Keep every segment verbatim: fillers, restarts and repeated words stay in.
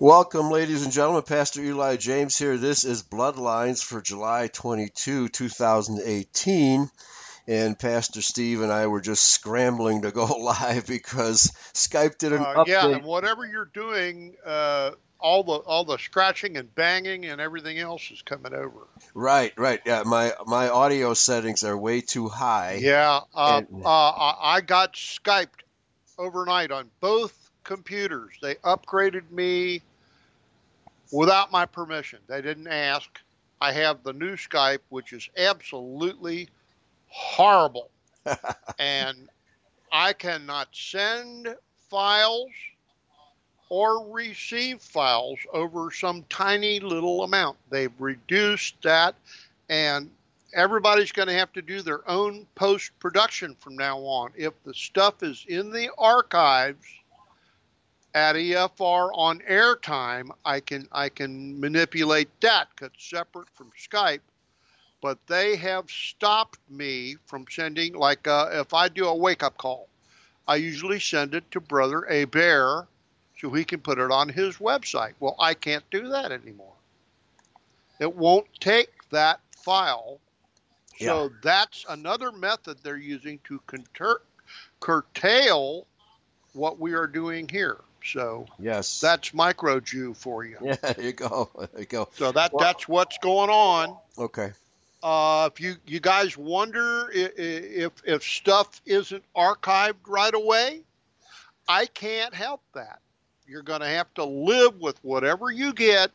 Welcome, ladies and gentlemen. Pastor Eli James here. This is Bloodlines for July twenty-second, two thousand eighteen. And Pastor Steve and I were just scrambling to go live because Skype did an Uh, yeah, update. and whatever you're doing, uh, all the all the scratching and banging and everything else is coming over. Right, right. Yeah, my my audio settings are way too high. Yeah, uh, And uh, I I got Skyped overnight on both computers. They upgraded me without my permission. They didn't ask. I have the new Skype, which is absolutely horrible, and I cannot send files or receive files over some tiny little amount. They've reduced that, and everybody's going to have to do their own post-production from now on. If the stuff is in the archives at E F R on airtime, I can I can manipulate that because it's separate from Skype. But they have stopped me from sending, like uh, if I do a wake-up call, I usually send it to Brother Hebert so he can put it on his website. Well, I can't do that anymore. It won't take that file. So Yeah. that's another method they're using to curtail, curtail what we are doing here. So Yes. that's Micro Jew for you. Yeah, there you go. There you go. So that Well, that's what's going on. okay. Uh, if you, you guys wonder if, if if stuff isn't archived right away, I can't help that. You're going to have to live with whatever you get.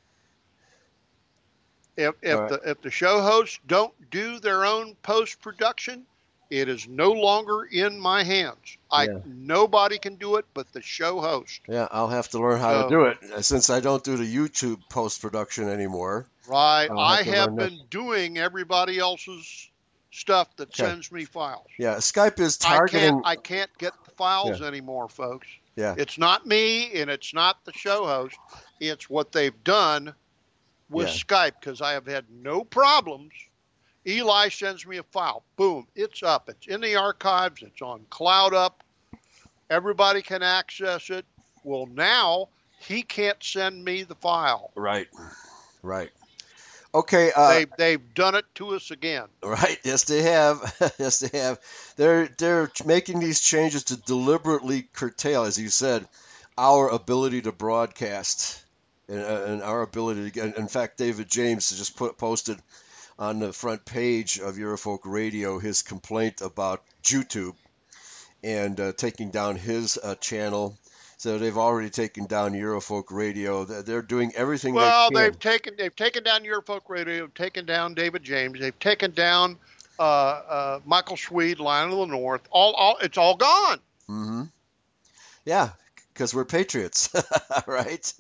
If if All right. the if the show hosts don't do their own post production, it is no longer in my hands. I Yeah. nobody can do it but the show host. Yeah, I'll have to learn how to So do it uh, since I don't do the YouTube post-production anymore. right, I'll I have to have learn that. been doing everybody else's stuff that Okay. sends me files. Yeah, Skype is I targeting. can't I can't get the files anymore, folks. Yeah. It's not me and it's not the show host. It's what they've done with Yeah. Skype, because I have had no problems. Eli sends me a file. Boom, it's up. It's in the archives. It's on CloudUp. Everybody can access it. Well, now he can't send me the file. Right. Right. Okay. Uh, They they've done it to us again. right. Yes, they have. Yes, they have. They're they're making these changes to deliberately curtail, as you said, our ability to broadcast and, uh, and our ability to get. In fact, David James just put posted on the front page of Eurofolk Radio his complaint about YouTube and uh, taking down his uh, channel. So they've already taken down Eurofolk Radio. They're, they're doing everything Well, they can. they've taken they've taken down Eurofolk Radio, they've taken down David James, they've taken down uh, uh, Michael Swede, Lion of the North. All all it's all gone. Mm-hmm. Yeah, because we're patriots, right?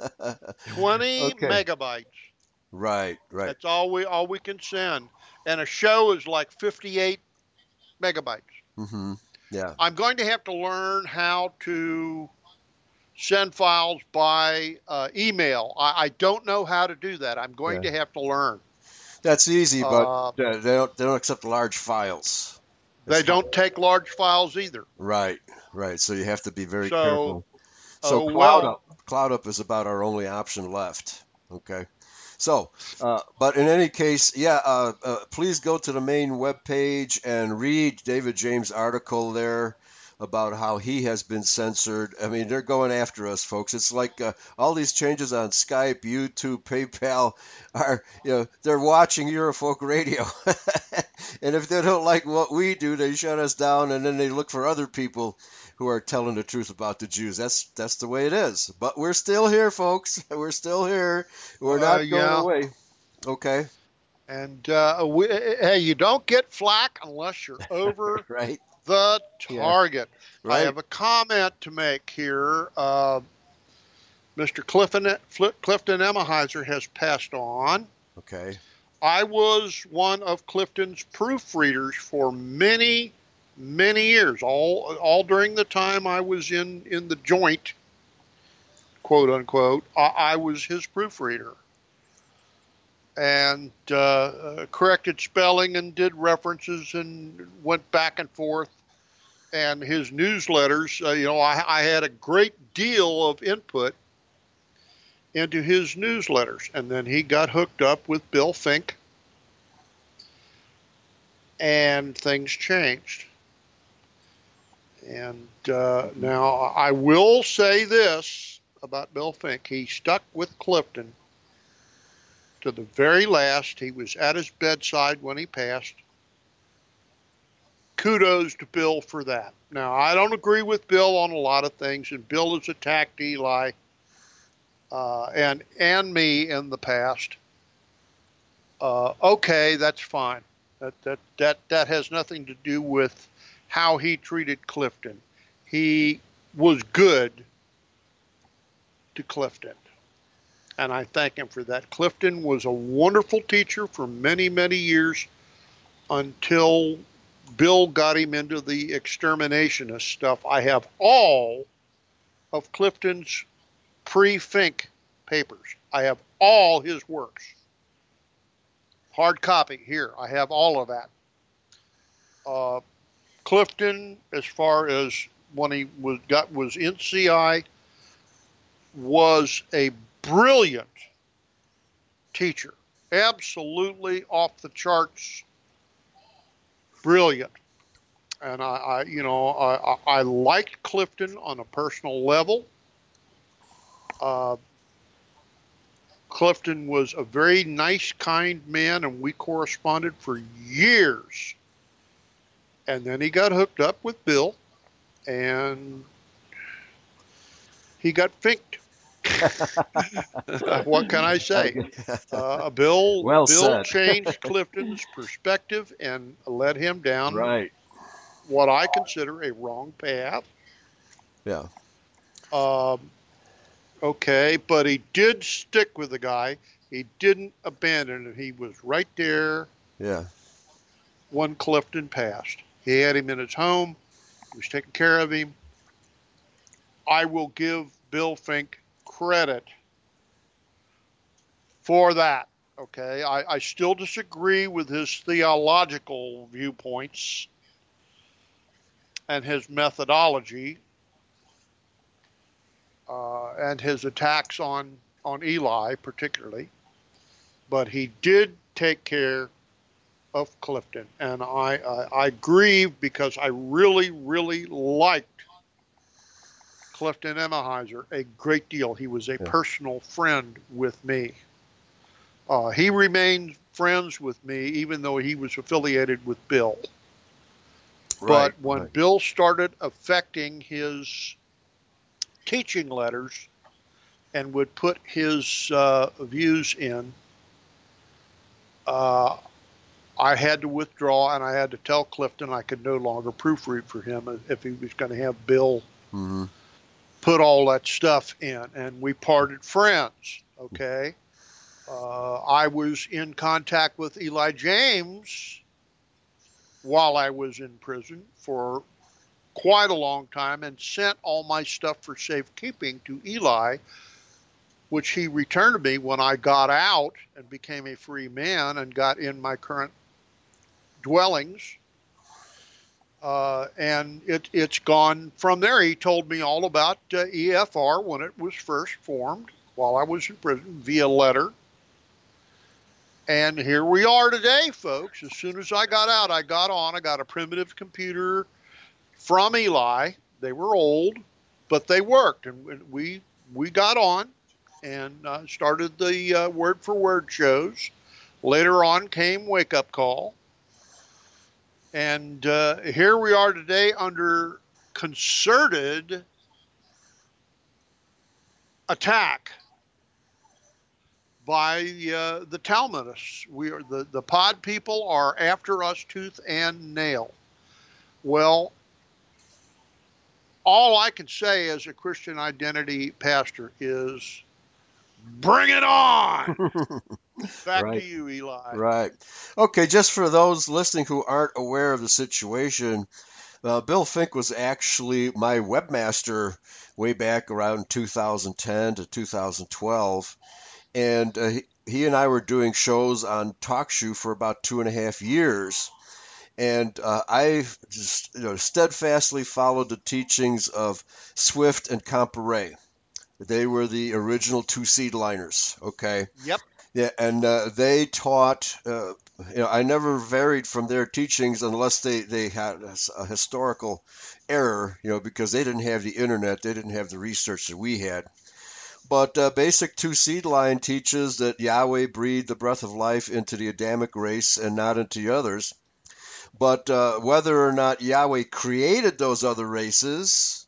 Twenty Okay. megabytes. Right, right. That's all we all we can send, and a show is like fifty-eight megabytes. Mm-hmm. Yeah. I'm going to have to learn how to send files by uh, email. I, I don't know how to do that. I'm going Yeah. to have to learn. That's easy, but Uh, they they don't they don't accept large files. they That's don't take large files either. right, right. So you have to be very So, careful. So oh CloudUp, well. CloudUp is about our only option left. Okay. So, uh, but in any case, yeah, uh, uh, please go to the main webpage and read David James' article there about how he has been censored. I mean, they're going after us, folks. It's like uh, all these changes on Skype, YouTube, PayPal are, you know, they're watching Eurofolk Radio. And if they don't like what we do, they shut us down, and then they look for other people who are telling the truth about the Jews. That's that's the way it is. But we're still here, folks. We're still here. We're Uh, not going yeah. away. Okay. And uh, we, hey, you don't get flack unless you're over Right. the Yeah. target. I Right. have a comment to make here. Uh, Mister Clifton, Clifton Emmeheiser has passed on. Okay. I was one of Clifton's proofreaders for many, many years, all all during the time I was in, in the joint, quote unquote. I, I was his proofreader. And uh, uh, corrected spelling and did references and went back and forth. And his newsletters, uh, you know, I, I had a great deal of input into his newsletters. And then he got hooked up with Bill Fink, and things changed. And uh, now I will say this about Bill Fink. He stuck with Clifton to the very last. He was at his bedside when he passed. Kudos to Bill for that. Now, I don't agree with Bill on a lot of things, and Bill has attacked Eli uh, and and me in the past. Uh, okay, that's fine. That that that that has nothing to do with how he treated Clifton. He was good to Clifton, and I thank him for that. Clifton was a wonderful teacher for many, many years until Bill got him into the exterminationist stuff. I have all of Clifton's pre-Fink papers. I have all his works. Hard copy here. I have all of that. Uh, Clifton, as far as when he was got was in C I, was a brilliant teacher. Absolutely off the charts brilliant. And I, I you know, I, I liked Clifton on a personal level. Uh, Clifton was a very nice, kind man, and we corresponded for years. And then he got hooked up with Bill, and he got finked. What can I say? Uh, Bill, well Bill said. changed Clifton's perspective and led him down right. what I consider a wrong path. Yeah. Um, okay, but he did stick with the guy. He didn't abandon it. He was right there. Yeah. When Clifton passed. He had him in his home. He was taking care of him. I will give Bill Fink credit for that. Okay, I, I still disagree with his theological viewpoints and his methodology uh, and his attacks on, on Eli particularly. But he did take care of Clifton, and I, I, I grieve because I really, really liked Clifton Emahiser a great deal. He was a yeah. personal friend with me. Uh, he remained friends with me, even though he was affiliated with Bill. Right, but when right. Bill started affecting his teaching letters and would put his uh, views in, uh, I had to withdraw, and I had to tell Clifton I could no longer proofread for him if he was going to have Bill mm-hmm. put all that stuff in. And we parted friends, okay? Uh, I was in contact with Eli James while I was in prison for quite a long time and sent all my stuff for safekeeping to Eli, which he returned to me when I got out and became a free man and got in my current dwellings. Uh, and it, it's gone from there. He told me all about uh, E F R when it was first formed while I was in prison via letter. And here we are today, folks. As soon as I got out, I got on. I got a primitive computer from Eli. They were old, but they worked. And we we got on and uh, started the uh, word for word shows. Later on came Wake Up Call. And uh, here we are today under concerted attack by uh, the Talmudists. We are the, the pod people are after us tooth and nail. Well, all I can say as a Christian identity pastor is bring it on. Back right. to you, Eli. Right. Okay, just for those listening who aren't aware of the situation, uh, Bill Fink was actually my webmaster way back around two thousand ten to two thousand twelve. And uh, he, he and I were doing shows on TalkShoe for about two and a half years. And uh, I just you know, steadfastly followed the teachings of Swift and Comparet. They were the original two-seed liners, okay? Yep. Yeah, and uh, they taught, uh, you know, I never varied from their teachings unless they, they had a, a historical error, you know, because they didn't have the internet, they didn't have the research that we had. But uh, basic two-seed line teaches that Yahweh breathed the breath of life into the Adamic race and not into the others. But uh, whether or not Yahweh created those other races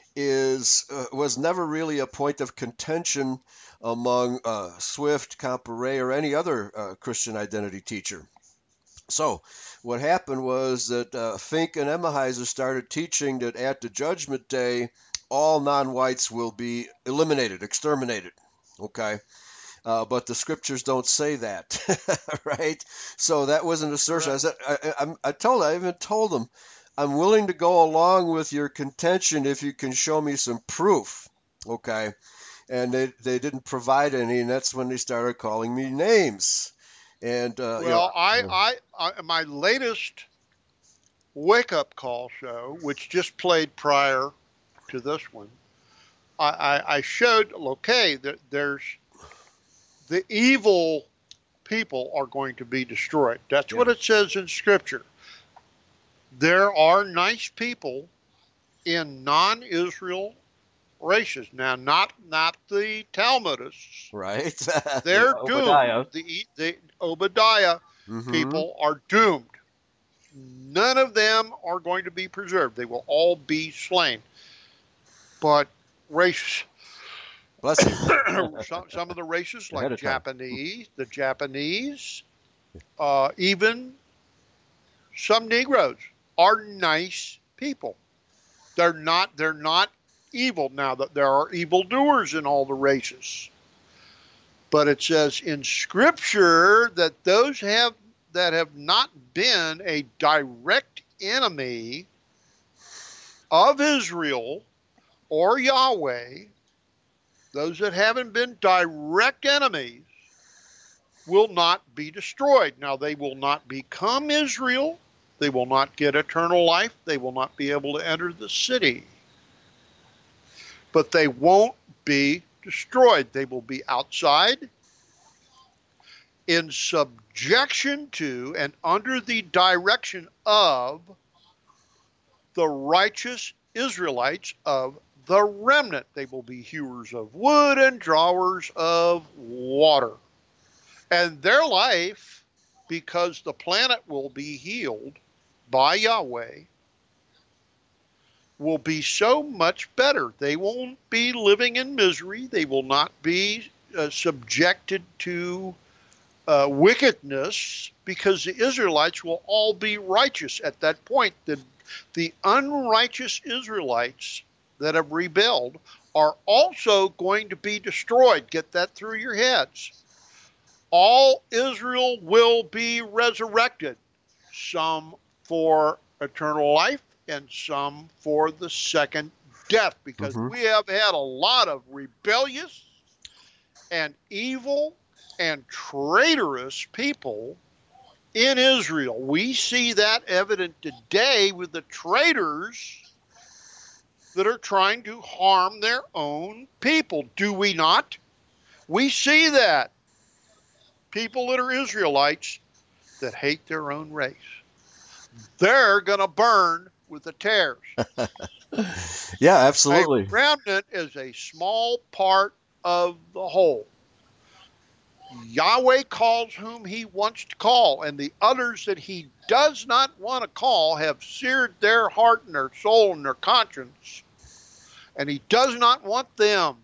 is uh, was never really a point of contention among uh, Swift, Comparet, or any other uh, Christian identity teacher. So what happened was that uh, Fink and Emmaheiser started teaching that at the judgment day, all non-whites will be eliminated, exterminated, okay? Uh, but the scriptures don't say that, right? So that was an assertion. I said, I, I, I told, I even told them, I'm willing to go along with your contention if you can show me some proof, okay? And they, they didn't provide any, and that's when they started calling me names. And uh, well, you know, I, I, I, my latest wake-up call show, which just played prior to this one, I, I, I showed, okay, that there's the evil people are going to be destroyed. That's yeah. what it says in Scripture. There are nice people in non-Israel races. Now, not not the Talmudists. Right. They're the doomed. Obadiah. The, the Obadiah mm-hmm. people are doomed. None of them are going to be preserved. They will all be slain. But races, Bless you. some, some of the races, Ahead like of time. Japanese, the Japanese, uh, even some Negroes are nice people. They're not. They're not evil. Now that there are evildoers in all the races, but it says in Scripture that those have that have not been a direct enemy of Israel or Yahweh, those that haven't been direct enemies, will not be destroyed. Now, they will not become Israel. They will not get eternal life. They will not be able to enter the city. But they won't be destroyed. They will be outside in subjection to and under the direction of the righteous Israelites of the remnant. They will be hewers of wood and drawers of water. And their life, because the planet will be healed by Yahweh, will be so much better. They won't be living in misery. They will not be uh, subjected to uh, wickedness, because the Israelites will all be righteous at that point. The, the unrighteous Israelites that have rebelled are also going to be destroyed. Get that through your heads. All Israel will be resurrected, some for eternal life and some for the second death, because mm-hmm. we have had a lot of rebellious and evil and traitorous people in Israel. We see that evident today with the traitors that are trying to harm their own people. Do we not? We see that. People that are Israelites that hate their own race. They're going to burn with the tares. Yeah, absolutely. A remnant is a small part of the whole. Yahweh calls whom he wants to call, and the others that he does not want to call have seared their heart and their soul and their conscience, and he does not want them.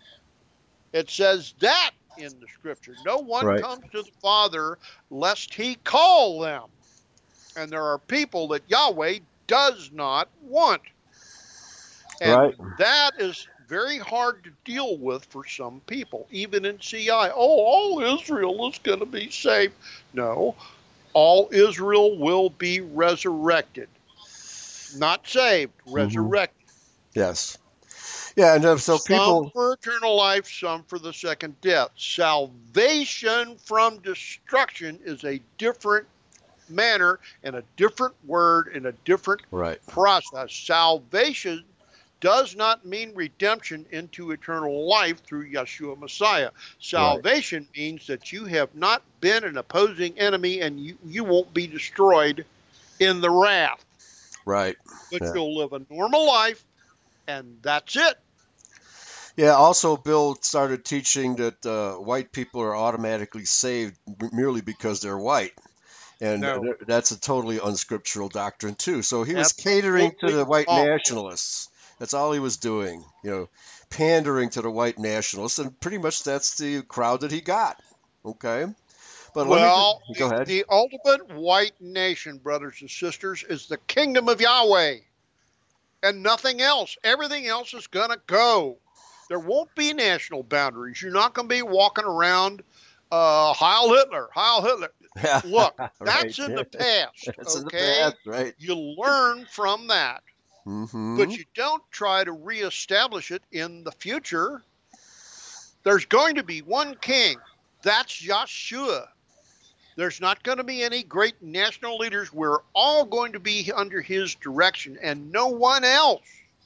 It says that in the Scripture. No one right. comes to the Father lest he call them. And there are people that Yahweh does not want. And right. that is very hard to deal with for some people, even in C I. Oh, all Israel is going to be saved. No, all Israel will be resurrected. Not saved, resurrected. Mm-hmm. Yes. Yeah, and uh, so some people... Some for eternal life, some for the second death. Salvation from destruction is a different manner and a different word and a different right. process. Salvation does not mean redemption into eternal life through Yeshua Messiah. Salvation right. means that you have not been an opposing enemy and you, you won't be destroyed in the wrath. Right. But yeah. you'll live a normal life, and that's it. Yeah, also Bill started teaching that uh, white people are automatically saved merely because they're white. And no. that's a totally unscriptural doctrine, too. So he was Absolutely catering to the white wrong. nationalists. That's all he was doing, you know, pandering to the white nationalists. And pretty much that's the crowd that he got. Okay. But well, let me just, go ahead. The ultimate white nation, brothers and sisters, is the kingdom of Yahweh. And nothing else. Everything else is going to go. There won't be national boundaries. You're not going to be walking around, uh, Heil Hitler, Heil Hitler. Look, that's right. in the past. That's okay? in the past, right? You learn from that. Mm-hmm. But you don't try to reestablish it in the future. There's going to be one king. That's Yeshua. There's not going to be any great national leaders. We're all going to be under his direction and no one else.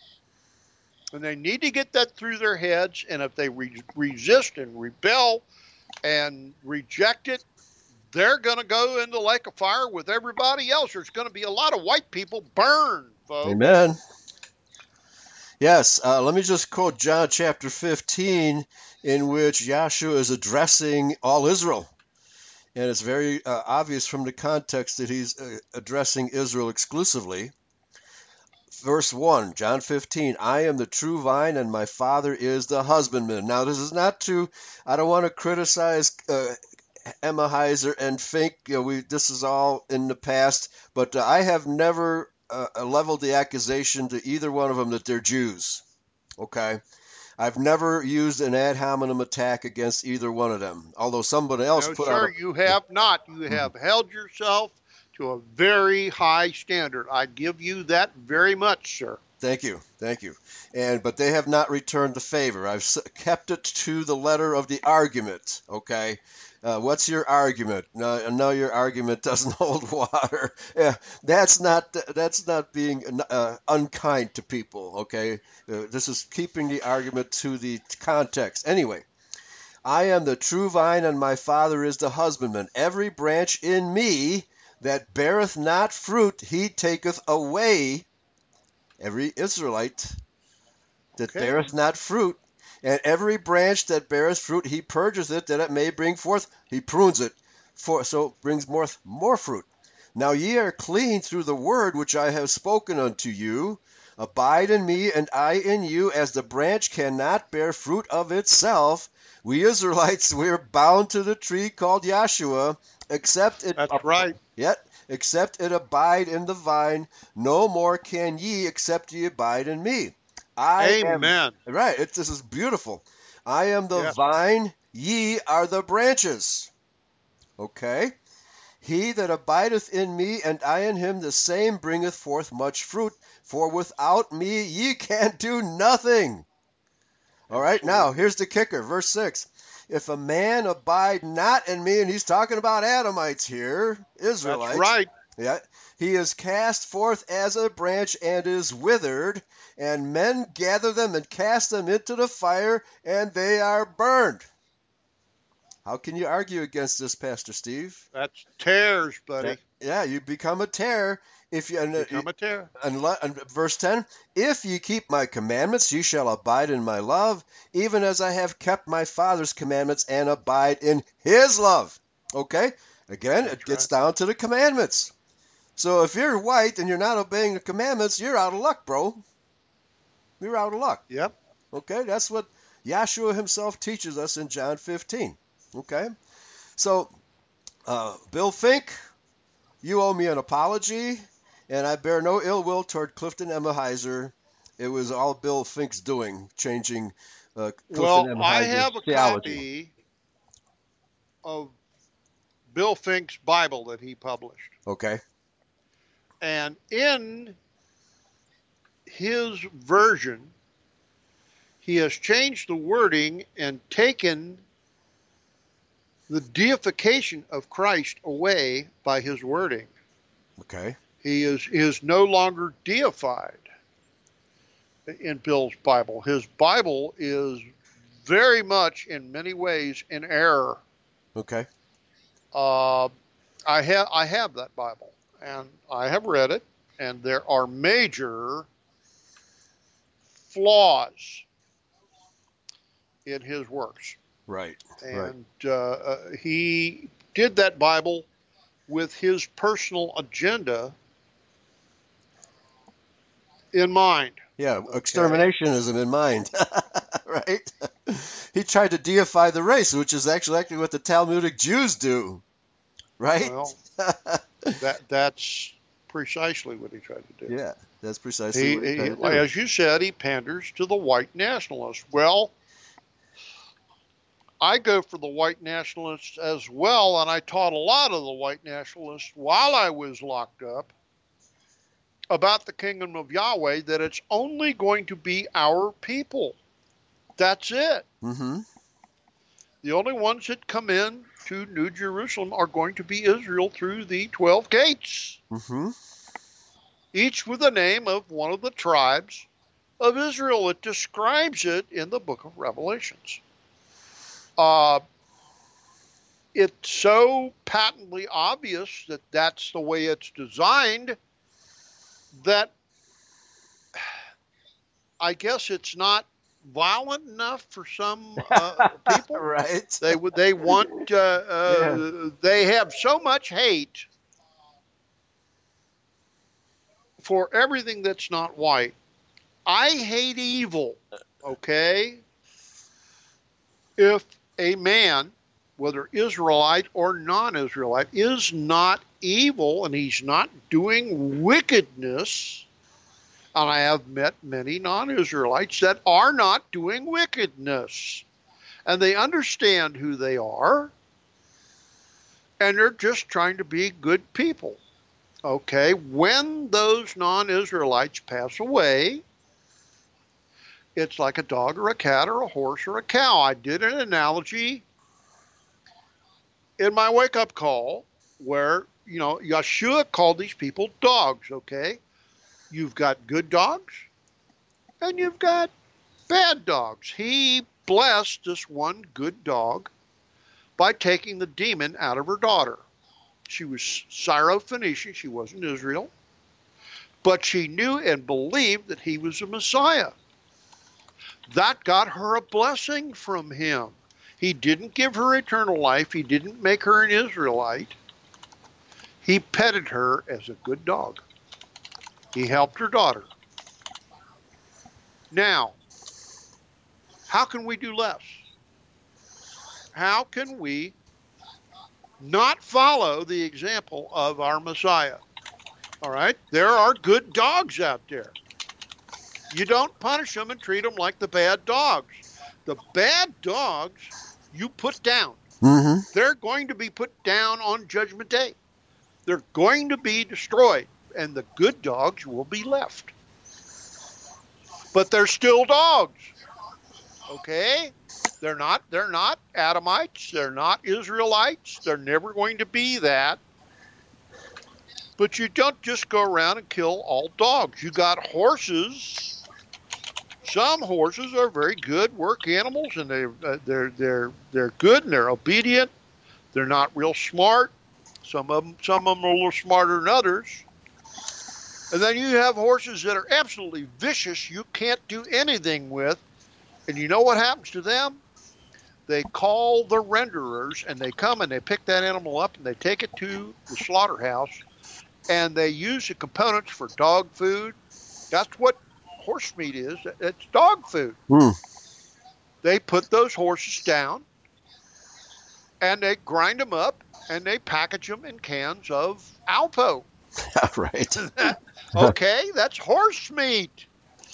And they need to get that through their heads. And if they re- resist and rebel and reject it, they're going to go in the lake of fire with everybody else. There's going to be a lot of white people burned, folks. Amen. Yes, uh, let me just quote John chapter fifteen, in which Yahshua is addressing all Israel. And it's very uh, obvious from the context that he's uh, addressing Israel exclusively. Verse one, John fifteen, I am the true vine and my Father is the husbandman. Now, this is not to, I don't want to criticize uh, Emma Heiser and Fink. You know, we, this is all in the past, but uh, I have never uh, leveled the accusation to either one of them that they're Jews. Okay? I've never used an ad hominem attack against either one of them, although somebody else no, put sir, out a, you have not. You have held yourself to a very high standard. I give you that very much, sir. Thank you. Thank you. And but they have not returned the favor. I've kept it to the letter of the argument, okay? Uh, what's your argument? No, no, your argument doesn't hold water. Yeah, that's not that's not being uh, unkind to people. Okay, uh, this is keeping the argument to the context. Anyway, I am the true vine, and my Father is the husbandman. Every branch in me that beareth not fruit, he taketh away. Every Israelite that okay. beareth not fruit. And every branch that beareth fruit, he purgeth it, that it may bring forth. He prunes it, for so it brings forth more fruit. Now ye are clean through the word which I have spoken unto you. Abide in me, and I in you, as the branch cannot bear fruit of itself. We Israelites, we are bound to the tree called Yahshua, except it. That's ab- right. Yet, except it abide in the vine. No more can ye, except ye abide in me. I Amen. Am, right. It, this is beautiful. I am the yes. vine, ye are the branches. Okay. He that abideth in me, and I in him, the same bringeth forth much fruit. For without me ye can do nothing. All right. Absolutely. Now, here's the kicker. Verse six. If a man abide not in me, and he's talking about Adamites here, Israelites. That's right. Yeah. He is cast forth as a branch and is withered, and men gather them and cast them into the fire, and they are burned. How can you argue against this, Pastor Steve? That's tares, buddy. That, yeah, you become a tare. If you, and, become a tare. And, and verse ten, if ye keep my commandments, ye shall abide in my love, even as I have kept my Father's commandments and abide in his love. Okay? Again, That's it gets right. down to the commandments. So if you're white and you're not obeying the commandments, you're out of luck, bro. You're out of luck. Yep. Okay, that's what Yahshua himself teaches us in John fifteen. Okay? So, uh, Bill Fink, you owe me an apology, and I bear no ill will toward Clifton Emma Heiser. It was all Bill Fink's doing, changing uh, Clifton well, Emma Heiser's I have a theology. copy of Bill Fink's Bible that he published. Okay. And in his version, he has changed the wording and taken the deification of Christ away by his wording. Okay. He is, he is no longer deified. in Bill's Bible. His Bible is very much, in many ways, in error. Okay. Uh, I have I have that Bible, and I have read it, and there are major flaws in his works. Right. And right. Uh, uh, he did that Bible with his personal agenda in mind. Yeah, exterminationism in mind, right? He tried to deify the race, which is actually actually what the Talmudic Jews do, right? Well, that that's precisely what he tried to do. Yeah, that's precisely he, what he, he tried to do. As you said, he panders to the white nationalists. Well, I go for the white nationalists as well, and I taught a lot of the white nationalists while I was locked up about the kingdom of Yahweh, that it's only going to be our people. That's it. Mm-hmm. The only ones that come in to New Jerusalem are going to be Israel through the twelve gates, mm-hmm. each with the name of one of the tribes of Israel. It describes it in the book of Revelations. Uh, it's so patently obvious that that's the way it's designed that I guess it's not violent enough for some uh, people. Right. They would. They want. Uh, uh, yeah. They have so much hate for everything that's not white. I hate evil. Okay. If a man, whether Israelite or non-Israelite, is not evil and he's not doing wickedness, and I have met many non-Israelites that are not doing wickedness, and they understand who they are, and they're just trying to be good people. Okay, when those non-Israelites pass away, it's like a dog or a cat or a horse or a cow. I did an analogy in my wake-up call where, you know, Yeshua called these people dogs, okay? You've got good dogs and you've got bad dogs. He blessed this one good dog by taking the demon out of her daughter. She was Syro-Phoenician. She wasn't Israel. But she knew and believed that he was a Messiah. That got her a blessing from him. He didn't give her eternal life. He didn't make her an Israelite. He petted her as a good dog. He helped her daughter. Now, how can we do less? How can we not follow the example of our Messiah? All right? There are good dogs out there. You don't punish them and treat them like the bad dogs. The bad dogs you put down. Mm-hmm. They're going to be put down on Judgment Day. They're going to be destroyed, and the good dogs will be left. But they're still dogs. Okay? They're not they're not Adamites, they're not Israelites, they're never going to be that. But you don't just go around and kill all dogs. You got horses. Some horses are very good work animals, and they uh, they're they're they're good and they're obedient. They're not real smart. Some of them some of them are a little smarter than others. And then you have horses that are absolutely vicious. You can't do anything with. And you know what happens to them? They call the renderers, and they come and they pick that animal up and they take it to the slaughterhouse, and they use the components for dog food. That's what horse meat is. It's dog food. Mm. They put those horses down and they grind them up and they package them in cans of Alpo. Right. Okay, that's horse meat.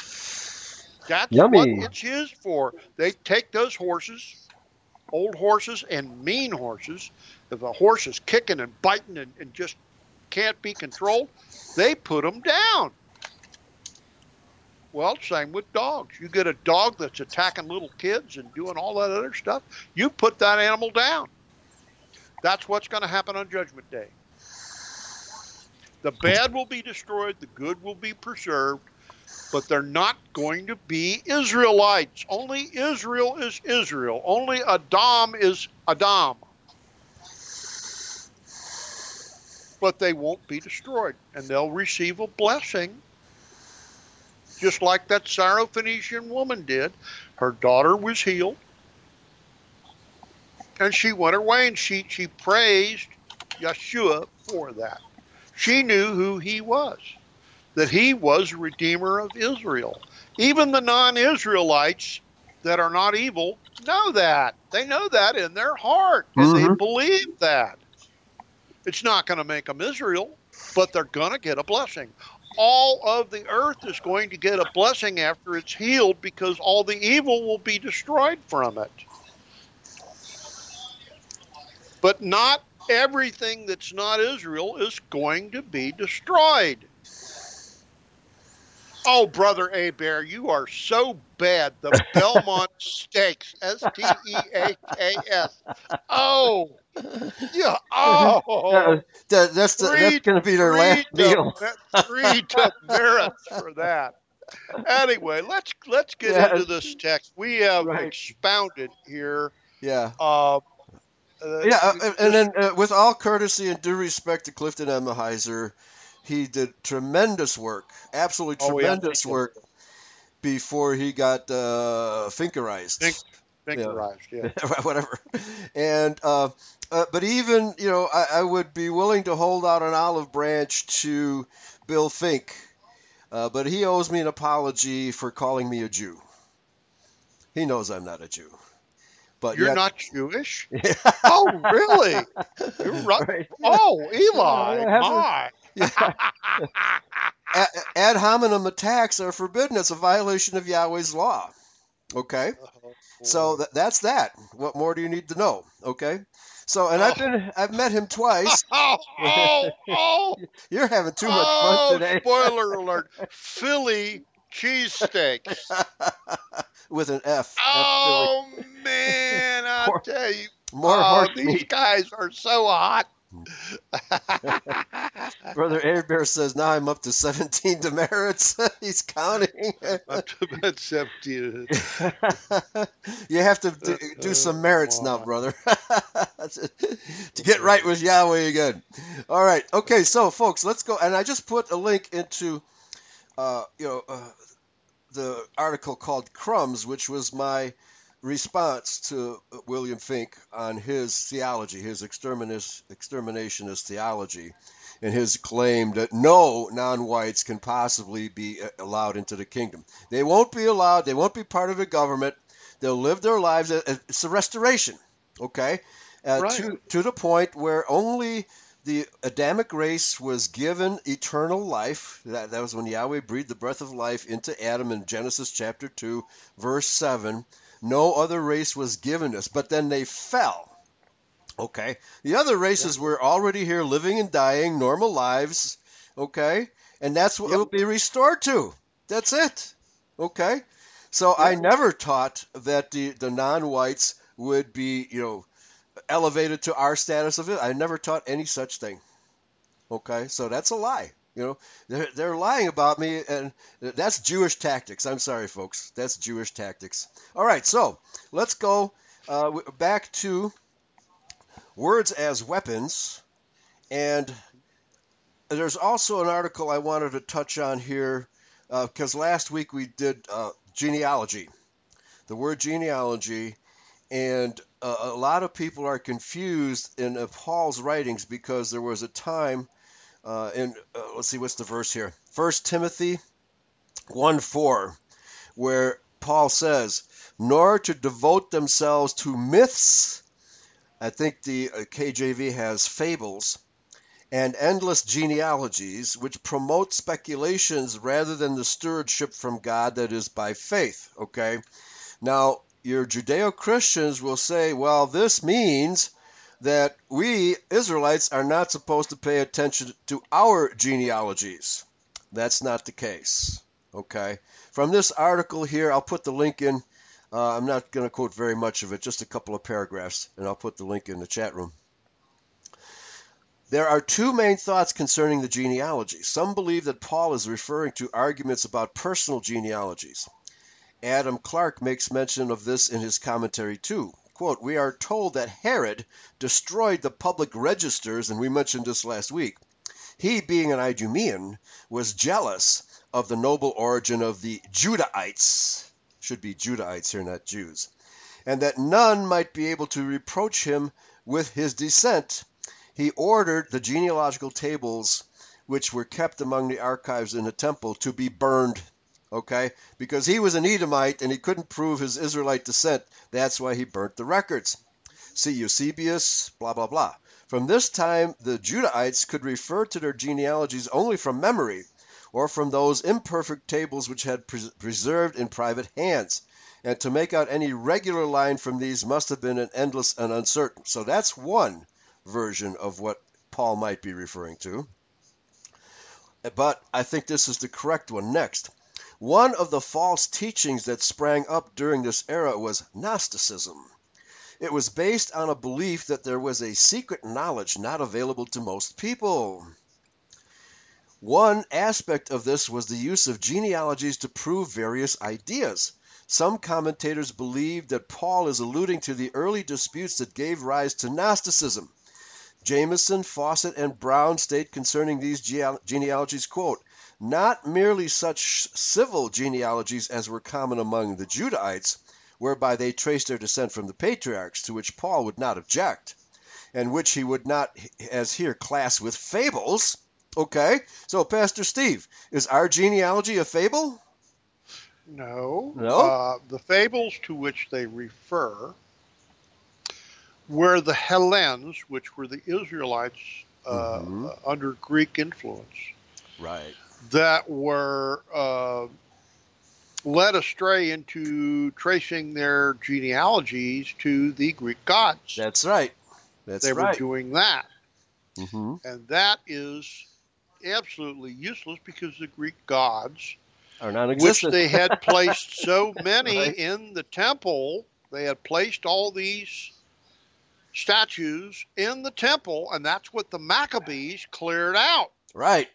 That's Yummy. what it's used for. They take those horses, old horses and mean horses. If a horse is kicking and biting and, and just can't be controlled, they put them down. Well, same with dogs. You get a dog that's attacking little kids and doing all that other stuff, you put that animal down. That's what's going to happen on Judgment Day. The bad will be destroyed, the good will be preserved, but they're not going to be Israelites. Only Israel is Israel. Only Adam is Adam. But they won't be destroyed, and they'll receive a blessing, just like that Syrophoenician woman did. Her daughter was healed, and she went her way, and she, she praised Yeshua for that. She knew who he was, that he was Redeemer of Israel. Even the non-Israelites that are not evil know that. They know that in their heart, and mm-hmm. they believe that. It's not going to make them Israel, but they're going to get a blessing. All of the earth is going to get a blessing after it's healed, because all the evil will be destroyed from it. But not everything that's not Israel is going to be destroyed. Oh, Brother Abear, you are so bad. The Belmont Steaks, S T E A K S. Oh, yeah. Oh, that, that, that's the, that's going to be their last meal. Three demerits for that. Anyway, let's let's get yeah. into this text. We have right. expounded here. Yeah. Uh, uh, yeah, uh, and then uh, with all courtesy and due respect to Clifton Emahiser, he did tremendous work, absolutely tremendous oh, yeah. work before he got uh, finkerized. Think, finkerized, yeah. yeah. Whatever. And uh, uh, but even, you know, I, I would be willing to hold out an olive branch to Bill Fink, uh, but he owes me an apology for calling me a Jew. He knows I'm not a Jew. But You're yet, not Jewish? Oh, really? You're right. right. Oh, Eli, yeah, my. Yeah. Ad hominem attacks are forbidden. It's a violation of Yahweh's law. Okay? Uh-huh. So th- that's that. What more do you need to know? Okay? So, and oh. I've been, I've met him twice. Oh, oh, oh. You're having too much oh, fun today. Spoiler alert. Philly cheesesteaks. With an F. Oh, man, I'll more, tell you. More oh, horse these meat. guys are so hot. Brother Airbear says, now I'm up to seventeen demerits. He's counting. Up to about seventeen. You have to do, do some merits now, brother. To get right with Yahweh again. All right. Okay, so, folks, let's go. And I just put a link into, uh, you know, uh, the article called Crumbs, which was my response to William Fink on his theology, his exterminist, exterminationist theology, and his claim that no non-whites can possibly be allowed into the kingdom. They won't be allowed. They won't be part of the government. They'll live their lives. It's a restoration, okay, uh, right. to, to the point where only the Adamic race was given eternal life. That, that was when Yahweh breathed the breath of life into Adam in Genesis chapter two, verse seven. No other race was given us, but then they fell. Okay? The other races yeah. were already here living and dying, normal lives. Okay? And that's what yep. it'll be restored to. That's it. Okay? So yep. I never taught that the, the non-whites would be, you know, elevated to our status of it. I never taught any such thing. Okay? So that's a lie. You know, they're, they're lying about me, and that's Jewish tactics. I'm sorry, folks. That's Jewish tactics. All right, so let's go uh, back to words as weapons. And there's also an article I wanted to touch on here, because uh, last week we did uh, genealogy, the word genealogy, and uh, a lot of people are confused in uh, Paul's writings, because there was a time Uh, and uh, let's see, what's the verse here? First Timothy one four, where Paul says, nor to devote themselves to myths, I think the uh, K J V has fables, and endless genealogies, which promote speculations rather than the stewardship from God that is by faith. Okay? Now, your Judeo-Christians will say, well, this means that we Israelites are not supposed to pay attention to our genealogies. That's not the case. Okay? From this article here, I'll put the link in. Uh, I'm not going to quote very much of it, just a couple of paragraphs, and I'll put the link in the chat room. There are two main thoughts concerning the genealogy. Some believe that Paul is referring to arguments about personal genealogies. Adam Clarke makes mention of this in his commentary too. Quote, we are told that Herod destroyed the public registers, and we mentioned this last week. He, being an Idumean, was jealous of the noble origin of the Judahites, should be Judahites here, not Jews, and that none might be able to reproach him with his descent. He ordered the genealogical tables, which were kept among the archives in the temple, to be burned. Okay, because he was an Edomite and he couldn't prove his Israelite descent. That's why he burnt the records. See Eusebius, blah, blah, blah. From this time, the Judahites could refer to their genealogies only from memory or from those imperfect tables which had pres- preserved in private hands. And to make out any regular line from these must have been an endless and uncertain. So that's one version of what Paul might be referring to. But I think this is the correct one. Next. One of the false teachings that sprang up during this era was Gnosticism. It was based on a belief that there was a secret knowledge not available to most people. One aspect of this was the use of genealogies to prove various ideas. Some commentators believe that Paul is alluding to the early disputes that gave rise to Gnosticism. Jameson, Fawcett, and Brown state concerning these genealogies, quote, not merely such civil genealogies as were common among the Judahites, whereby they traced their descent from the patriarchs, to which Paul would not object, and which he would not, as here, class with fables. Okay, so Pastor Steve, is our genealogy a fable? No. No? Uh, the fables to which they refer were the Hellenes, which were the Israelites uh, mm-hmm. uh, under Greek influence. Right. That were uh, led astray into tracing their genealogies to the Greek gods. That's right. That's they right. were doing that. Mm-hmm. And that is absolutely useless because the Greek gods, are non-existent. which they had placed so many right. in the temple, they had placed all these statues in the temple, and that's what the Maccabees cleared out. Right.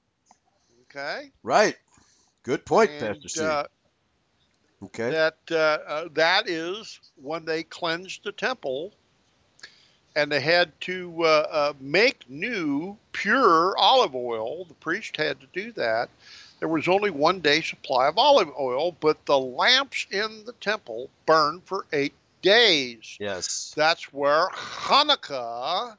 Okay. Right. Good point, and, Pastor Steve. Uh, okay. That uh, uh, that is when they cleansed the temple, and they had to uh, uh, make new pure olive oil. The priest had to do that. There was only one day supply of olive oil, but the lamps in the temple burned for eight days. Yes. That's where Hanukkah,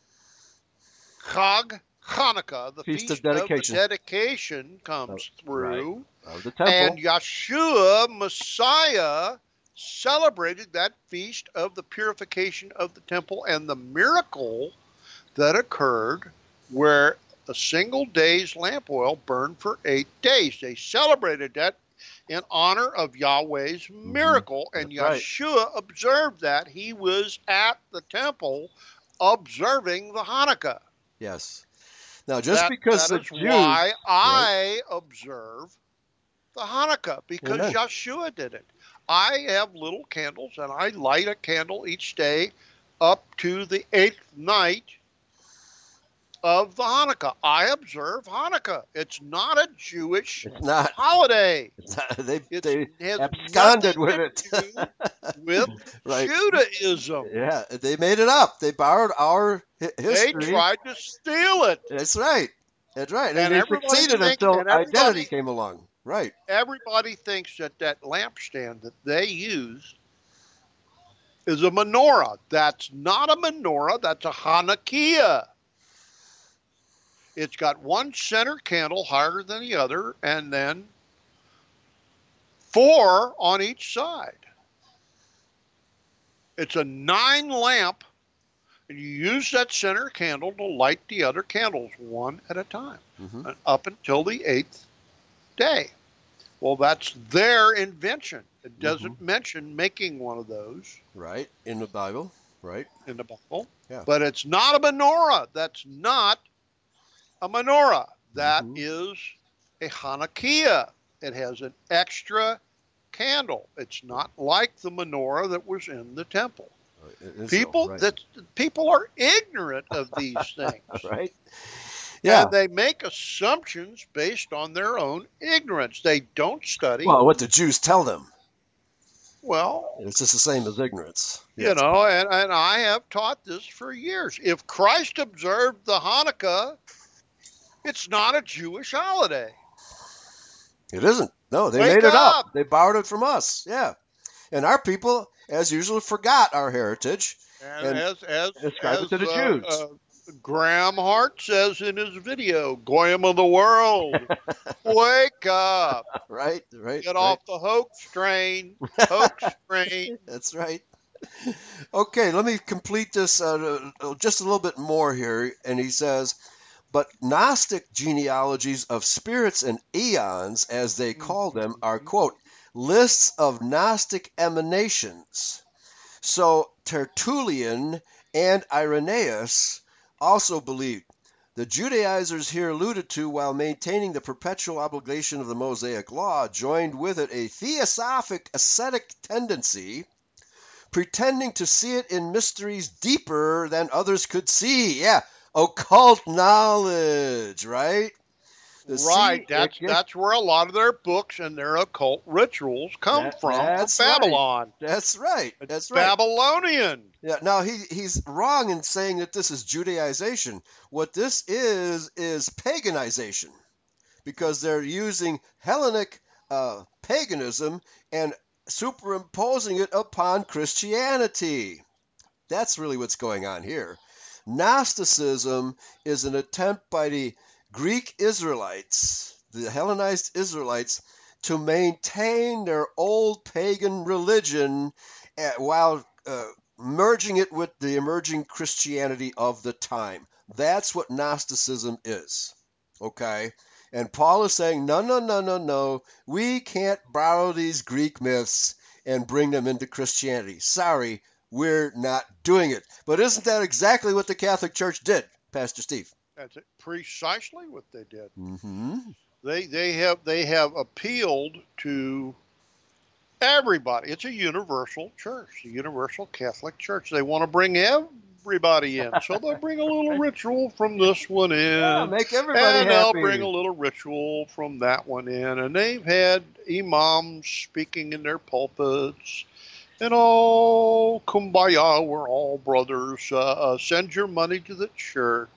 Chag Hanukkah, the Feast, feast of dedication, of the dedication comes oh, through. Right. Of the temple. And Yeshua, Messiah, celebrated that feast of the purification of the temple and the miracle that occurred where a single day's lamp oil burned for eight days. They celebrated that in honor of Yahweh's mm-hmm. miracle, and That's Yeshua right. observed that. He was at the temple observing the Hanukkah. Yes. Now, just that, because that the is Jews, why I right? observe the Hanukkah, because Amen. Yeshua did it. I have little candles, and I light a candle each day up to the eighth night of the Hanukkah. I observe Hanukkah. It's not a Jewish it's not. holiday. It's not, they It they has absconded nothing with to it. do with right. Judaism. Yeah, they made it up. They borrowed our hi- history. They tried to steal it. That's right. That's right. And, And they everybody succeeded think- until and everybody- identity came along. Right. Everybody thinks that that lampstand that they use is a menorah. That's not a menorah. That's a Hanukkah. It's got one center candle higher than the other, and then four on each side. It's a nine lamp, and you use that center candle to light the other candles one at a time, Mm-hmm. and up until the eighth day. Well, that's their invention. It doesn't Mm-hmm. mention making one of those Right. In the Bible. Right. in the Bible. Yeah. But it's not a menorah. That's not a menorah. That Mhm. is a Hanukkah. It has an extra candle. It's not like the menorah that was in the temple. Israel, people right. that people are ignorant of these things. Right? Yeah. And they make assumptions based on their own ignorance. They don't study. Well, what the Jews tell them. Well, it's just the same as ignorance. You Yes. know, and, and I have taught this for years. If Christ observed the Hanukkah, it's not a Jewish holiday. It isn't. No, they Wake made it up. up. They borrowed it from us. Yeah. And our people, as usual, forgot our heritage. And, And as as, ascribe it as to the uh, Jews. Uh, Graham Hart says in his video, Goyim of the world, wake up. Right, right. Get right. off the hoax train. Hoax train. That's right. Okay, let me complete this uh, uh, just a little bit more here. And he says, but Gnostic genealogies of spirits and eons, as they call them, are, quote, lists of Gnostic emanations. So Tertullian and Irenaeus also believed. The Judaizers here alluded to, while maintaining the perpetual obligation of the Mosaic Law, joined with it a theosophic ascetic tendency, pretending to see it in mysteries deeper than others could see. Yeah, occult knowledge, right? The Right. sea- That's that's where a lot of their books and their occult rituals come That- from. From that's right. Babylon. That's right. It's That's right. Babylonian. Yeah. Now he he's wrong in saying that this is Judaization. What this is is paganization, because they're using Hellenic uh, paganism and superimposing it upon Christianity. That's really what's going on here. Gnosticism is an attempt by the Greek Israelites, the Hellenized Israelites, to maintain their old pagan religion uh, while uh, merging it with the emerging Christianity of the time. That's what Gnosticism is. Okay? And Paul is saying, no, no, no, no, no. We can't borrow these Greek myths and bring them into Christianity. Sorry, we're not doing it. But isn't that exactly what the Catholic Church did, Pastor Steve? That's it, precisely what they did. Mm-hmm. They they have they have appealed to everybody. It's a universal church, a universal Catholic church. They want to bring everybody in, so they'll bring a little ritual from this one in, Yeah, make everybody and happy. they'll bring a little ritual from that one in. And they've had imams speaking in their pulpits. And oh, kumbaya, we're all brothers. Uh, uh, send your money to the church.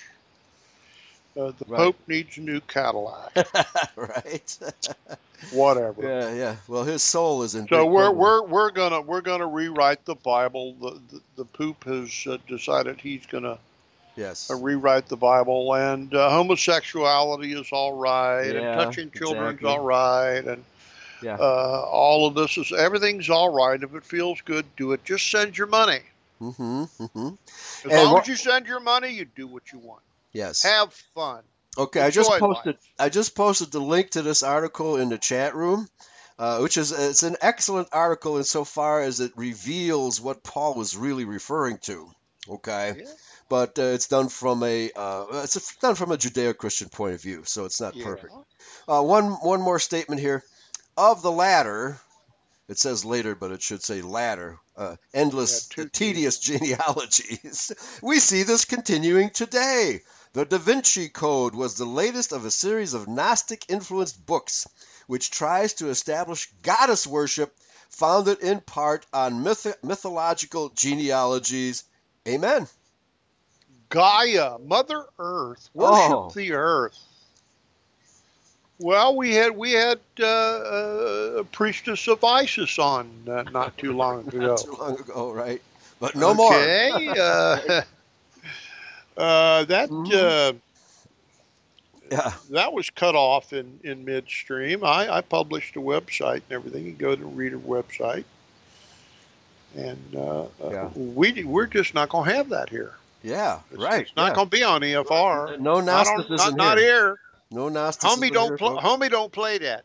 Uh, the Right. Pope needs a new Cadillac. Right. Whatever. Yeah, yeah. Well, his soul is in. So big we're trouble. we're we're gonna we're gonna rewrite the Bible. The the, the Pope has uh, decided he's gonna yes. uh, rewrite the Bible, and uh, homosexuality is all right, Yeah, and touching children's exactly. all right, and Yeah. uh, all of this is everything's all right. If it feels good, do it. Just send your money. Mm-hmm. Mm-hmm. As And long what- as you send your money, you do what you want. Yes. Have fun. Okay, I just enjoy posted. life. I just posted the link to this article in the chat room, uh, which is it's an excellent article insofar as it reveals what Paul was really referring to. Okay, Yeah. but uh, it's done from a uh, it's done from a Judeo-Christian point of view, so it's not Yeah. perfect. Uh, one one more statement here. Of the latter, it says later, but it should say latter. Uh, endless, Yeah, two tedious genealogies. We see this continuing today. The Da Vinci Code was the latest of a series of Gnostic-influenced books, which tries to establish goddess worship founded in part on myth- mythological genealogies. Amen. Gaia, Mother Earth, worship Oh. the Earth. Well, we had we had uh, uh, a priestess of Isis on uh, not too long ago. Not too long ago, right? But no more. Okay, uh, uh, that Mhm. uh, Yeah. that was cut off in, in midstream. I, I published a website and everything. You can go to read her website, and uh, Yeah. uh, we we're just not going to have that here. Yeah. It's, Right. It's not yeah. going to be on E F R. No Not, on, Gnosticism not, not here. here. No Gnosticism Homie don't here, pl- folks. homie don't play that.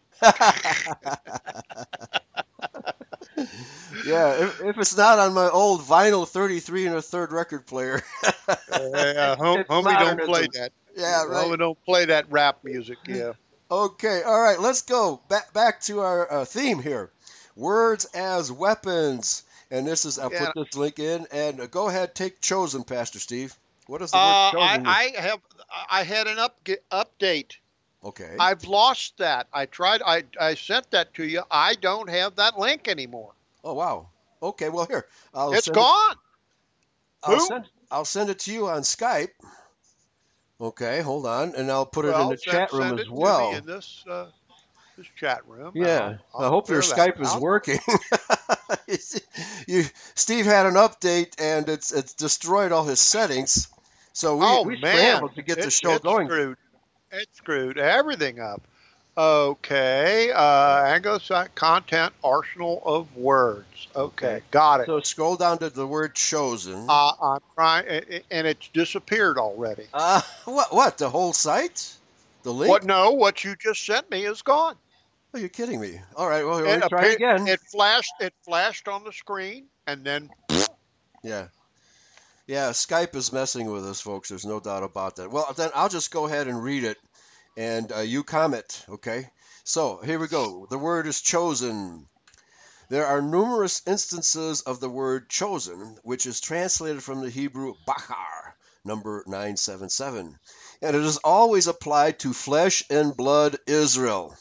Yeah, if, if it's not on my old vinyl thirty-three and a third record player. Uh, uh, hom- It's homie don't play modernism. that. Yeah, right. Homie don't play that rap music. Yeah. Okay, all right, let's go back back to our uh, theme here. Words as weapons. And this is, I'll Yeah. put this link in, and uh, go ahead, take chosen, Pastor Steve. What does the Uh, word I, chosen mean? I have I had an up, update. Okay. I've lost that. I tried. I, I sent that to you. I don't have that link anymore. Oh, wow. Okay, well, here. I'll It's send gone. It, I'll, Boom. send, I'll send it to you on Skype. Okay, hold on, and I'll put it in Well, the send, chat room send as it to well. me in this uh, this chat room. And Yeah, I'll, I I'll hope your clear that Skype is out. working. you, Steve had an update, and it's it's destroyed all his settings. So we, Oh we man, scrambled to get the it, show it going. screwed. It screwed everything up. Okay, uh, Anglo-Saxon content arsenal of words. Okay, Okay. got it. So scroll down to the word chosen. Uh, I'm trying, and it's disappeared already. Uh, what? What? The whole site? The link? What? No, what you just sent me is gone. Are you kidding me? All right. Well, It let me try appeared, again. it flashed. It flashed on the screen, and then. Yeah. Yeah. Skype is messing with us, folks. There's no doubt about that. Well, then I'll just go ahead and read it, and uh, you comment. Okay. So here we go. The word is chosen. There are numerous instances of the word chosen, which is translated from the Hebrew bachar, number nine seven seven, and it is always applied to flesh and blood Israel.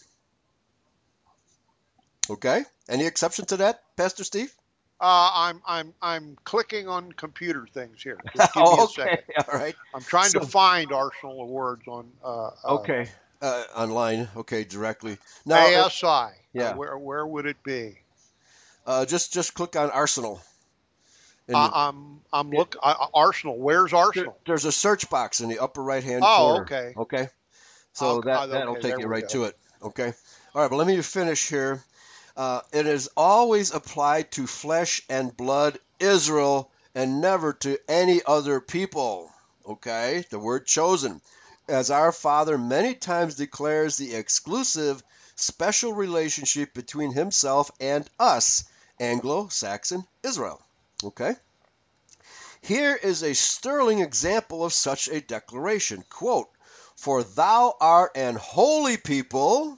Okay? Any exception to that, Pastor Steve? Uh, I'm I'm I'm clicking on computer things here. Just give me a Oh, second. okay. All right. I'm trying So- to find arsenal of words on uh, uh, Okay. Uh, online. Okay, directly. Now, A S I. yeah. Uh, where where would it be? uh, just just click on Arsenal. And Uh, I'm I'm look uh, Arsenal. Where's there- Arsenal? there's a search box in the upper right-hand Oh, corner. okay. Okay. So I'll- that, uh, that'll okay, take there you we right go. to it. Okay. All right, but let me finish here. Uh, it is always applied to flesh and blood Israel and never to any other people. Okay? The word chosen. As our Father many times declares the exclusive, special relationship between himself and us, Anglo-Saxon Israel. Okay? Here is a sterling example of such a declaration. Quote, "For thou art an holy people,"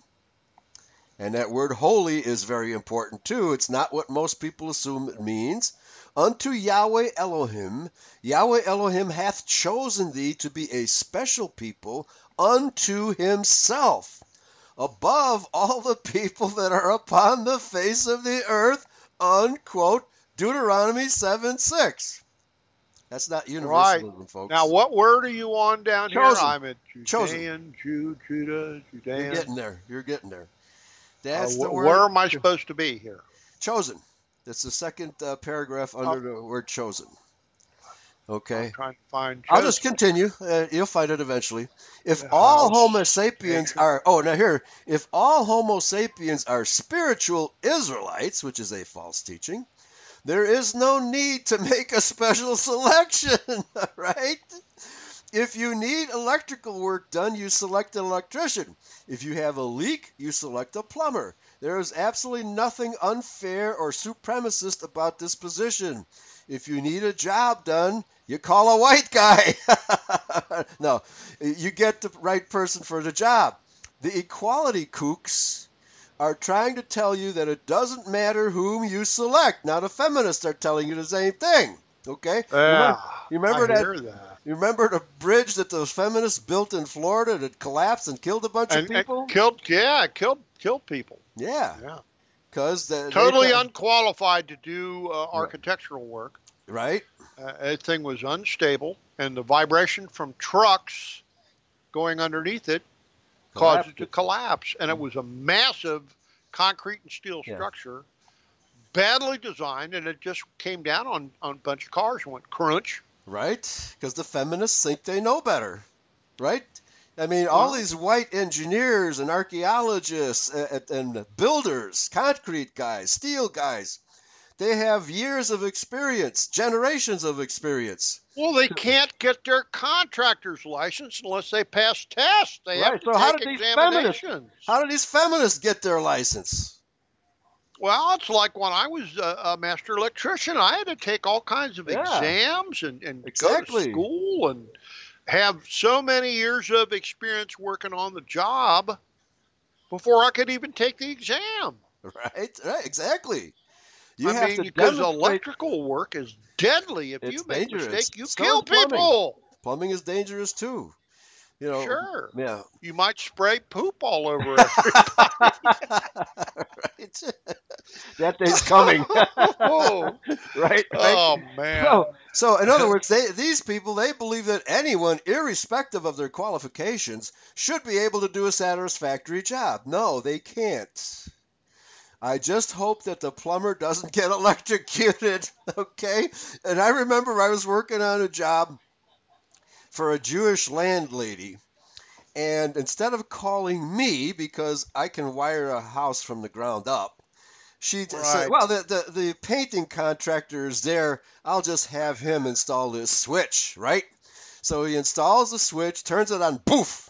and that word holy is very important too. It's not what most people assume it means. "Unto Yahweh Elohim, Yahweh Elohim hath chosen thee to be a special people unto himself, above all the people that are upon the face of the earth," unquote, Deuteronomy seven six. That's not universalism, Right. folks. Now, what word are you on down Chosen. here? I'm at Chosen. Judean, Jude, Judah, You're Judean. getting there. You're getting there. Uh, That's the wh- word. where am I supposed to be here? Chosen. That's the second uh, paragraph under the word chosen. Okay. I'm trying to find. I'll chosen. just continue. Uh, you'll find it eventually. If The all house, Homo sapiens nation. are, oh, now here, if all Homo sapiens are spiritual Israelites, which is a false teaching, there is no need to make a special selection, right? If you need electrical work done, you select an electrician. If you have a leak, you select a plumber. There is absolutely nothing unfair or supremacist about this position. If you need a job done, you call a white guy. No, you get the right person for the job. The equality kooks are trying to tell you that it doesn't matter whom you select. Now the feminists are telling you the same thing. Okay? Yeah, you remember I that? hear that. You remember the bridge that those feminists built in Florida that collapsed and killed a bunch And, of people? and killed, yeah, killed, killed people. Yeah, Yeah, because the, totally they, unqualified to do uh, architectural work. right. Uh, that thing was unstable, and the vibration from trucks going underneath it caused it to collapse. And it was a massive concrete and steel Yeah. structure, badly designed, and it just came down on, on a bunch of cars and went crunch. Right? Because the feminists think they know better, right? I mean, all Well- these white engineers and archaeologists and, and builders, concrete guys, steel guys, they have years of experience, generations of experience. Well, they can't get their contractor's license unless they pass tests. They Right, have to so how take did these feminists- examinations. How do these feminists get their license? Well, it's like when I was a, a master electrician, I had to take all kinds of Yeah. exams and, and Exactly. go to school and have so many years of experience working on the job before I could even take the exam. Right, right, exactly. You I have mean, to because demonstrate. electrical work is deadly. If It's you make a dangerous. mistake, you So kill is plumbing. people. Plumbing is dangerous too. You know. Sure. Yeah. You might spray poop all over everybody. Right. That day's coming. Oh, right. Right. oh man. So, so in other words, they these people they believe that anyone, irrespective of their qualifications, should be able to do a satisfactory job. No, they can't. I just hope that the plumber doesn't get electrocuted. Okay. And I remember I was working on a job for a Jewish landlady. And instead of calling me, because I can wire a house from the ground up, she Right. said, well, the, the, the painting contractor is there. I'll just have him install this switch, right? So he installs the switch, turns it on, poof,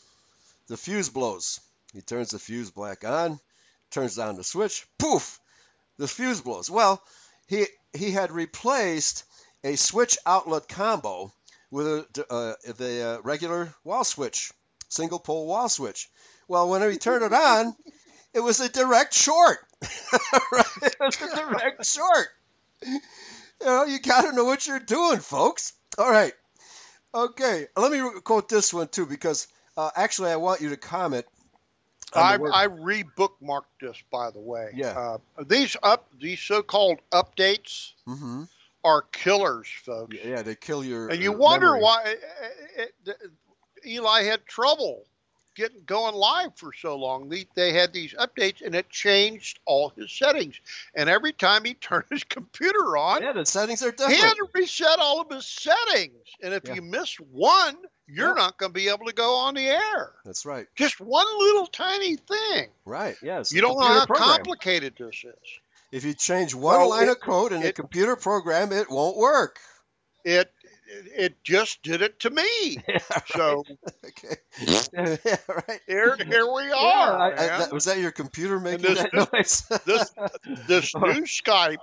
the fuse blows. He turns the fuse back on, turns down the switch, poof, the fuse blows. Well, he, he had replaced a switch outlet combo with a, uh, the uh, regular wall switch. Single pole wall switch. Well, when we turned it on, it was a direct short. Right? It was a direct short. You know, you got to know what you're doing, folks. All right. Okay. Let me quote this one, too, because uh, actually I want you to comment. I, I re-bookmarked this, by the way. Yeah. Uh, these up these so-called updates Mm-hmm. are killers, folks. Yeah, they kill your. And you uh, wonder memory. why it, it, Eli had trouble getting going live for so long. They, they had these updates, and it changed all his settings. And every time he turned his computer on, Yeah, the settings are he different. had to reset all of his settings. And if Yeah. you miss one, you're Yeah. not going to be able to go on the air. That's right. Just one little tiny thing. Right. Yes. You don't know Computer how program. complicated this is. If you change one Well, line it- of code in the it- computer program, it won't work. It it, it just did it to me. Yeah, right. So Okay. Yeah, right. here here we Yeah, are. I- I- man. that- was that your computer making this- that noise? this this Oh. new Skype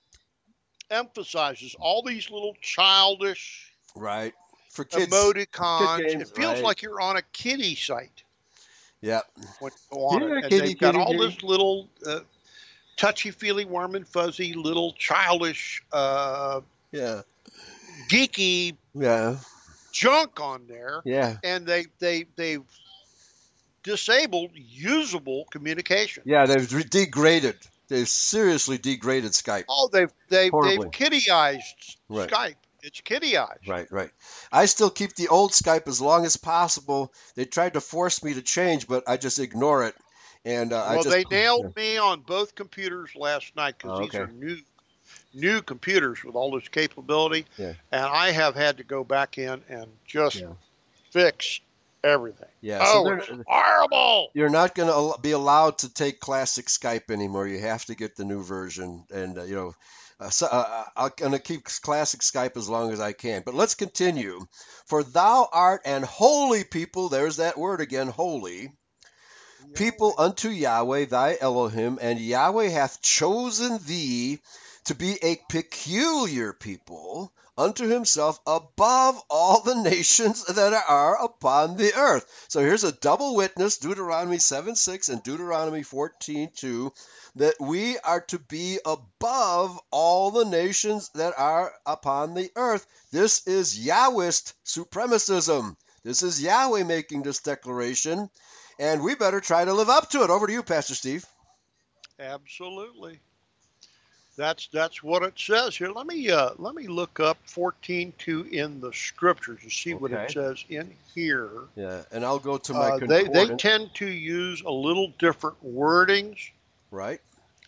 emphasizes all these little childish Right. For kids. emoticons. kid games, It feels right. like you're on a kiddie site Yeah. when you go on Yeah, it. And kitty, they've got kitty, all kitty. this little uh, touchy-feely, warm and fuzzy, little childish, uh, Yeah. geeky Yeah. junk on there. Yeah. And they, they, they've disabled usable communication. Yeah. They've re- degraded. They've seriously degraded Skype. Oh, they've they've Horribly. they've kittyized Right. Skype. It's kittyized. Right, right. I still keep the old Skype as long as possible. They tried to force me to change, but I just ignore it. And uh, I Well, just they nailed me on both computers last night because Oh, these okay. are new new computers with all this capability. Yeah. And I have had to go back in and just Yeah. fix everything. Yeah, so Oh, they're- it's horrible. You're not going to be allowed to take classic Skype anymore. You have to get the new version. And, uh, you know, uh, so, uh, I'm going to keep classic Skype as long as I can. But let's continue. For thou art an holy people, there's that word again, holy, people unto Yahweh thy Elohim, and Yahweh hath chosen thee to be a peculiar people unto himself above all the nations that are upon the earth. So here's a double witness, Deuteronomy seven six and Deuteronomy fourteen two, that we are to be above all the nations that are upon the earth. This is Yahwist supremacism. This is Yahweh making this declaration, and we better try to live up to it. Over to you, Pastor Steve. Absolutely. That's that's what it says here. Let me uh, let me look up fourteen two in the scriptures to see what it Okay. says in here. Yeah, and I'll go to my Uh, they they concordance, tend to use a little different wordings. right?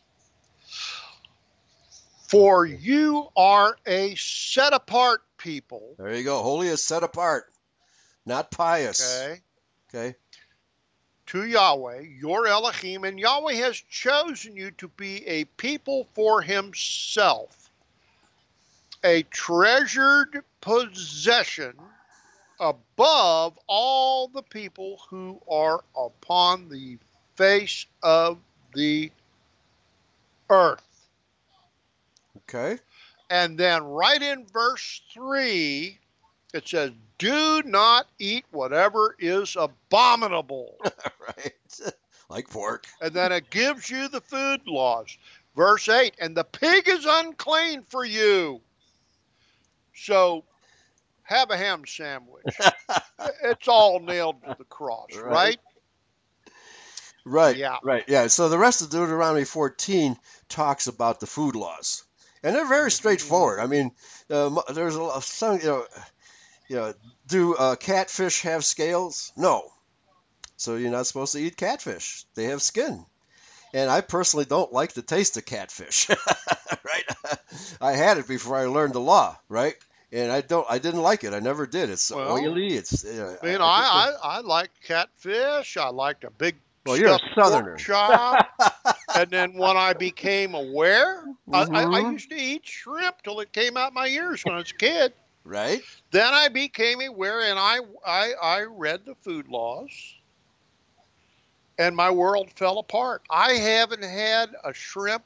For you are a set apart people. There you go. Holy is set apart, not pious. Okay. Okay. To Yahweh, your Elohim, and Yahweh has chosen you to be a people for himself, a treasured possession above all the people who are upon the face of the earth. Okay. And then right in verse three, it says, do not eat whatever is abominable. Right. Like pork. And then it gives you the food laws. Verse eight, and the pig is unclean for you. So have a ham sandwich. It's all nailed to the cross, right? Right. Right, Yeah. right, yeah. So the rest of Deuteronomy fourteen talks about the food laws, and they're very straightforward. I mean, uh, there's a lot of some, you know, you know, do uh, catfish have scales? No. So you're not supposed to eat catfish. They have skin. And I personally don't like the taste of catfish, right? I had it before I learned the law, right? And I don't, I didn't like it. I never did. It's well, oily. It's. Uh, I mean, I, I, I, I like catfish. I liked a big. Well, you're a southerner. Chop. And then when I became aware, mm-hmm. I, I, I used to eat shrimp till it came out my ears when I was a kid. Right. Then I became aware, and I, I, I read the food laws, and my world fell apart. I haven't had a shrimp,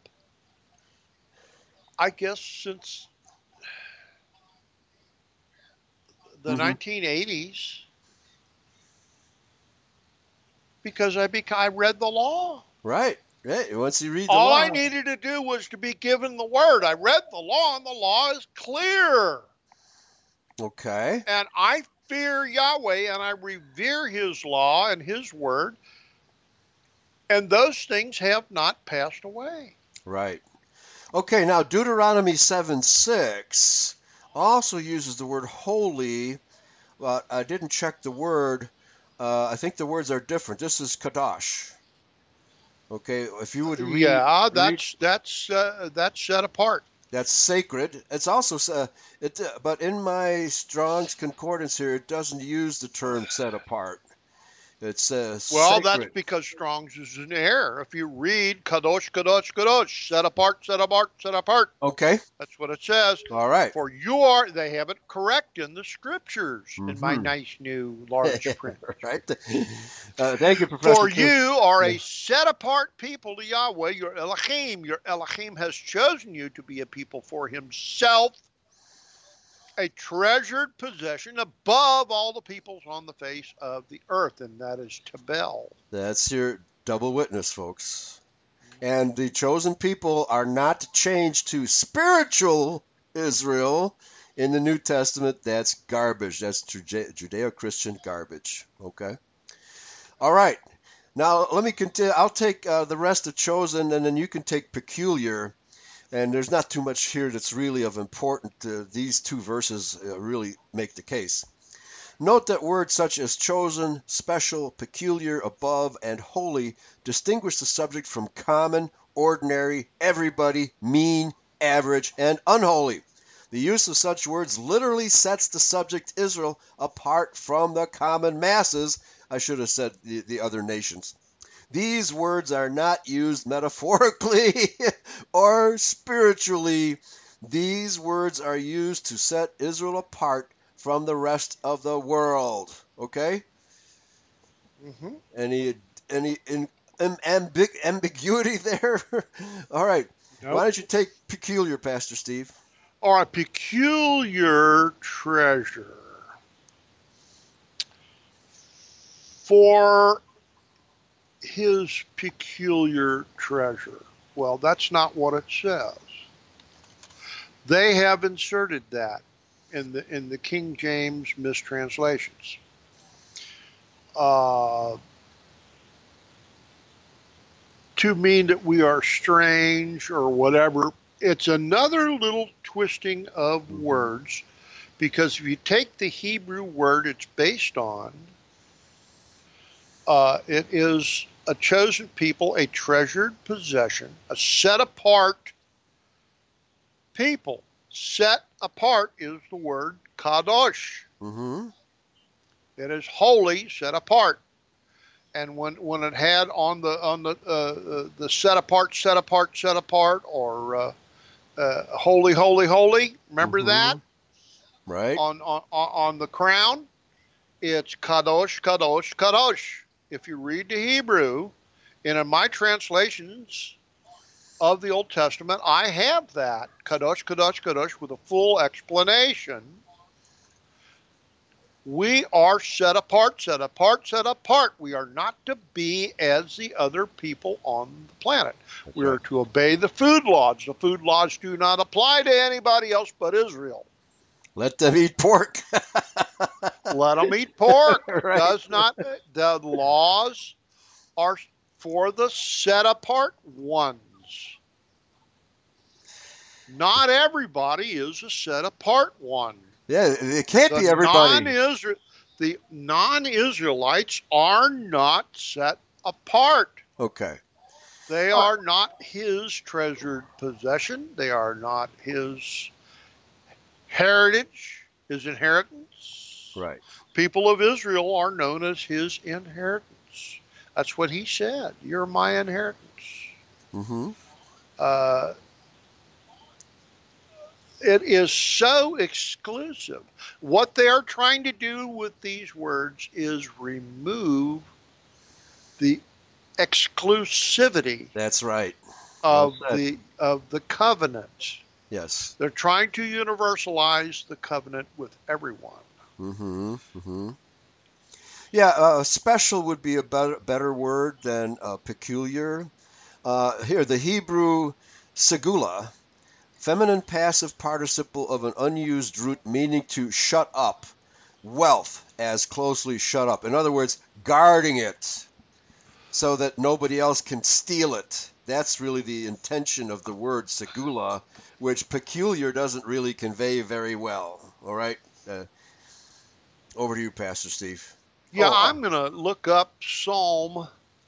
I guess, since the mm-hmm. nineteen eighties. Because I beca- I read the law. Right. Right. Once you read the All law. All I needed to do was to be given the word. I read the law, and the law is clear. Okay. And I fear Yahweh, and I revere his law and his word. And those things have not passed away. Right. Okay, now Deuteronomy seven six also uses the word holy, but I didn't check the word. Uh, I think the words are different. This is kadosh. Okay, if you would read, yeah, that's read, that's uh, that's set apart. That's sacred. It's also uh, it, uh, but in my Strong's Concordance here, it doesn't use the term set apart. It's uh, well, sacred. That's because Strong's is in error. If you read kadosh, kadosh, kadosh, set apart, set apart, set apart. Okay. That's what it says. All right. For you are, they have it correct in the scriptures mm-hmm. in my nice new large print. Right. Uh, thank you, Professor. For Kim. You are a set apart people to Yahweh, your Elohim. Your Elohim has chosen you to be a people for himself, a treasured possession above all the peoples on the face of the earth, and that is Tabel. That's your double witness, folks. And the chosen people are not changed to spiritual Israel in the New Testament. That's garbage. That's Judeo-Christian garbage. Okay? All right. Now, let me continue. I'll take uh, the rest of chosen, and then you can take peculiar. And there's not too much here that's really of importance. Uh, these two verses uh, really make the case. Note that words such as chosen, special, peculiar, above, and holy distinguish the subject from common, ordinary, everybody, mean, average, and unholy. The use of such words literally sets the subject Israel apart from the common masses. I should have said the, the other nations. These words are not used metaphorically or spiritually. These words are used to set Israel apart from the rest of the world. Okay? Mm-hmm. Any any in, in, ambig, ambiguity there? All right. Nope. Why don't you take peculiar, Pastor Steve? Or a peculiar treasure. For his peculiar treasure. Well, that's not what it says. They have inserted that in the in the King James mistranslations. Uh, to mean that we are strange or whatever. It's another little twisting of words, because if you take the Hebrew word it's based on, uh, it is a chosen people, a treasured possession, a set apart people. Set apart is the word kadosh. Mm-hmm. It is holy, set apart. And when when it had on the on the uh, uh, the set apart, set apart, set apart, or uh, uh, holy, holy, holy. Remember mm-hmm. that? Right. On on on the crown, it's kadosh, kadosh, kadosh. If you read the Hebrew, and in my translations of the Old Testament, I have that kadosh, kadosh, kadosh with a full explanation. We are set apart, set apart, set apart. We are not to be as the other people on the planet. That's we are right. to obey the food laws. The food laws do not apply to anybody else but Israel. Let them eat pork. Let them eat pork. Right. Does not. The laws are for the set apart ones. Not everybody is a set apart one. Yeah, it can't The be everybody. non-Isra- the non-Israelites are not set apart. Okay. They are not his treasured possession. They are not his heritage, his inheritance. Right. People of Israel are known as his inheritance. That's what he said. You're my inheritance. Mm-hmm. Uh, it is so exclusive. What they are trying to do with these words is remove the exclusivity That's right. of Well said. the of the covenant. Yes. They're trying to universalize the covenant with everyone. Mm-hmm. Mm-hmm. Yeah, uh, special would be a better better word than uh, peculiar. Uh, here, the Hebrew segula, feminine passive participle of an unused root meaning to shut up, wealth as closely shut up. In other words, guarding it so that nobody else can steal it. That's really the intention of the word segula, which peculiar doesn't really convey very well. All right? Uh, over to you, Pastor Steve. Yeah, Oh, uh, I'm going to look up Psalm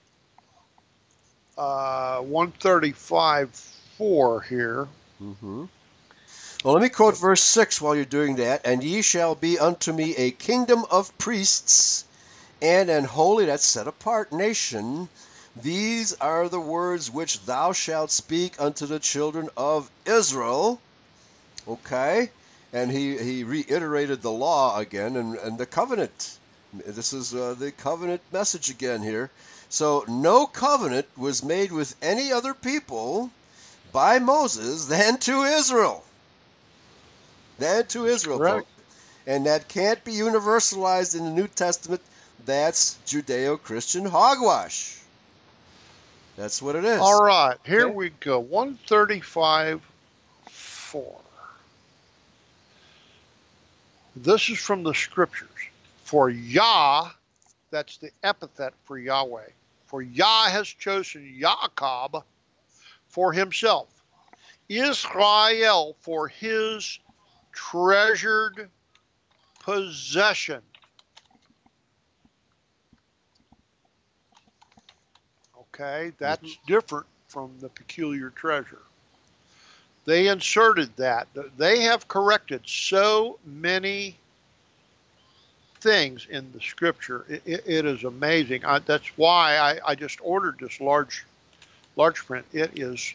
uh, one thirty-five four here. Mm-hmm. Well, let me quote verse six while you're doing that. And ye shall be unto me a kingdom of priests and an holy, that's set apart, nation. These are the words which thou shalt speak unto the children of Israel. Okay? And he, he reiterated the law again and, and the covenant. This is uh, the covenant message again here. So no covenant was made with any other people by Moses than to Israel. Than to Israel, Correct. folks. And that can't be universalized in the New Testament. That's Judeo-Christian hogwash. That's what it is. All right, here Okay. we go. one thirty-five four. This is from the scriptures. For Yah, that's the epithet for Yahweh. For Yah has chosen Jacob for himself, Israel for his treasured possession. Okay, that's mm-hmm. different from the peculiar treasure. They inserted that. They have corrected so many things in the scripture. It, it, it is amazing. I, that's why I, I just ordered this large, large print. It is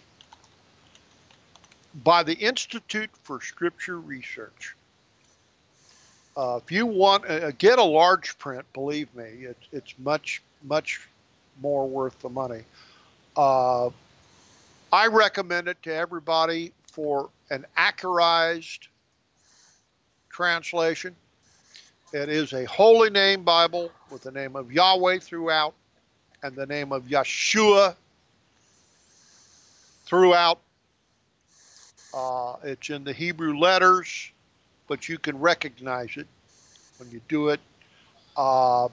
by the Institute for Scripture Research. Uh, if you want, uh, get a large print. Believe me, it's it's much much more worth the money. Uh, I recommend it to everybody for an accurized translation. It is a holy name Bible with the name of Yahweh throughout and the name of Yeshua throughout. Uh, it's in the Hebrew letters, but you can recognize it when you do it. Uh,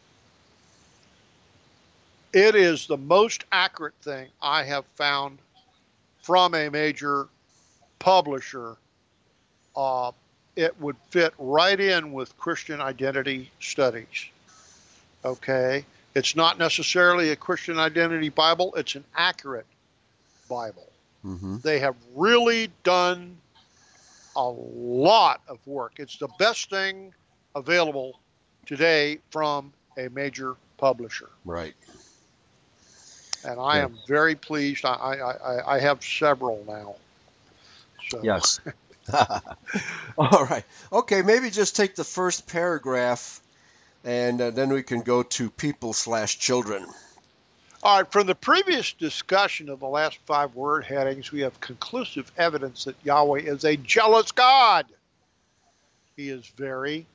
it is the most accurate thing I have found from a major publisher. Uh, it would fit right in with Christian identity studies. Okay? It's not necessarily a Christian identity Bible. It's an accurate Bible. Mm-hmm. They have really done a lot of work. It's the best thing available today from a major publisher. Right. And I Yeah. am very pleased. I, I, I have several now. So. Yes. All right. Okay, maybe just take the first paragraph, and uh, then we can go to people slash children. All right, from the previous discussion of the last five word headings, we have conclusive evidence that Yahweh is a jealous God. He is very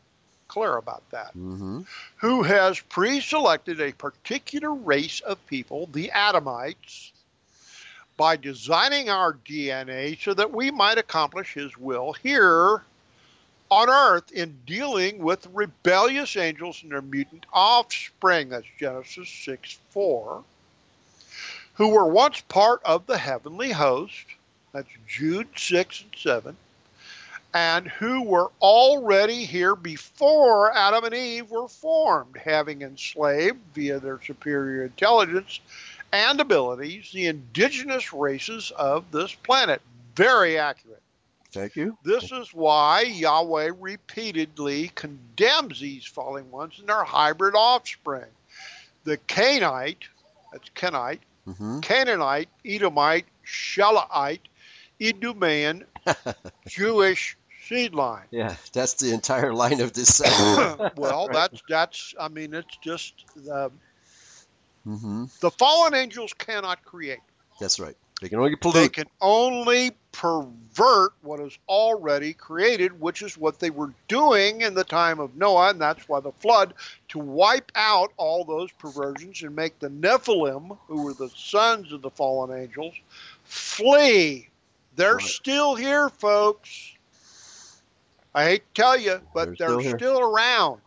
clear about that. Mm-hmm. Who has pre-selected a particular race of people, the Adamites, by designing our D N A so that we might accomplish his will here on earth in dealing with rebellious angels and their mutant offspring. That's Genesis six four. Who were once part of the heavenly host. That's Jude six and seven. And who were already here before Adam and Eve were formed, having enslaved via their superior intelligence and abilities the indigenous races of this planet. Very accurate. Thank you. This is why Yahweh repeatedly condemns these fallen ones and their hybrid offspring. The Canaanite, that's Kenite, Mm-hmm. Canaanite, Edomite, Shelaite, Idumean, Jewish seed line. Yeah, that's the entire line of descent. Well, Right. that's, that's, I mean, it's just, uh, Mm-hmm. the fallen angels cannot create. That's right. They can only They pollute. can only pervert what is already created, which is what they were doing in the time of Noah, and that's why the flood, to wipe out all those perversions and make the Nephilim, who were the sons of the fallen angels, flee. They're Right. still here, folks. I hate to tell you, but They're they're, still still, here. around.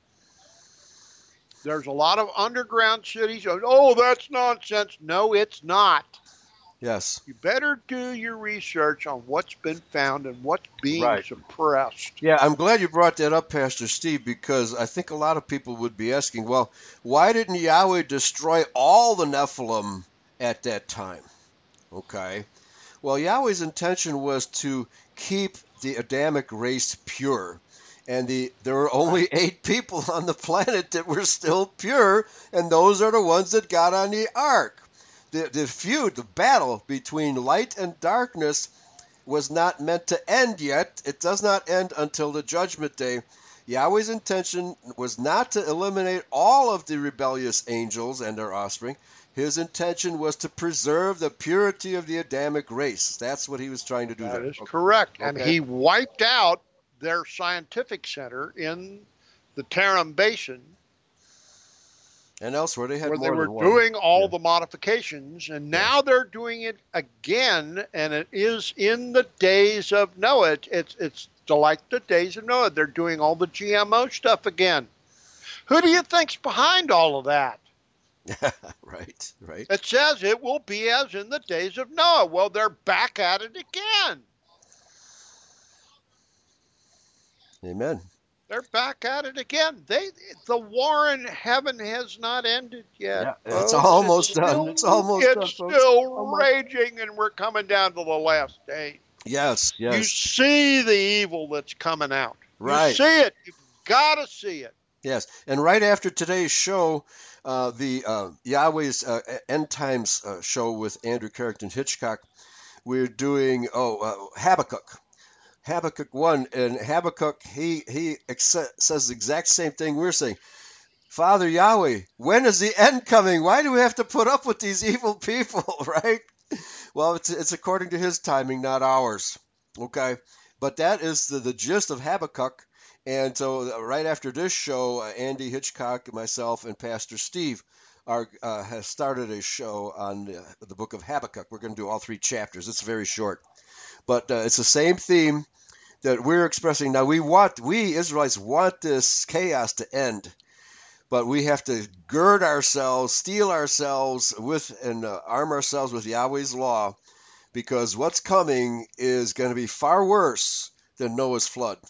There's a lot of underground cities. Oh, that's nonsense. No, it's not. Yes. You better do your research on what's been found and what's being Right. suppressed. Yeah, I'm glad you brought that up, Pastor Steve, because I think a lot of people would be asking, well, why didn't Yahweh destroy all the Nephilim at that time? Okay. Well, Yahweh's intention was to keep the Adamic race pure. And the there were only eight people on the planet that were still pure, and those are the ones that got on the ark. The, the feud, the battle between light and darkness was not meant to end yet. It does not end until the judgment day. Yahweh's intention was not to eliminate all of the rebellious angels and their offspring. His intention was to preserve the purity of the Adamic race. That's what he was trying to do That there. is correct. And Okay. he wiped out their scientific center in the Tarim Basin, And elsewhere, they had where more they were than one. doing all Yeah. the modifications, and now they're doing it again, and it is in the days of Noah. It, it's it's like the days of Noah. They're doing all the G M O stuff again. Who do you think's behind all of that? Right, right. It says it will be as in the days of Noah. Well, they're back at it again. Amen. They're back at it again. They, the war in heaven has not ended yet. Yeah, it's folks. almost It's done. still- It's almost it's done, folks. still Almost. raging, and we're coming down to the last day. Yes, You yes. see the evil that's coming out. Right. You see it. You've got to see it. Yes, and right after today's show, uh, the uh, Yahweh's uh, End Times uh, show with Andrew Carrington Hitchcock, we're doing oh uh, Habakkuk, Habakkuk one, and Habakkuk he he ex- says the exact same thing we're saying. Father Yahweh, when is the end coming? Why do we have to put up with these evil people, right? Well, it's it's according to his timing, not ours. Okay, but that is the, the gist of Habakkuk. And so uh, right after this show, uh, Andy Hitchcock, myself, and Pastor Steve are uh, has started a show on uh, the book of Habakkuk. We're going to do all three chapters. It's very short, but uh, it's the same theme that we're expressing. Now, we want, we Israelites want this chaos to end, but we have to gird ourselves, steel ourselves with, and uh, arm ourselves with Yahweh's law, because what's coming is going to be far worse than Noah's flood.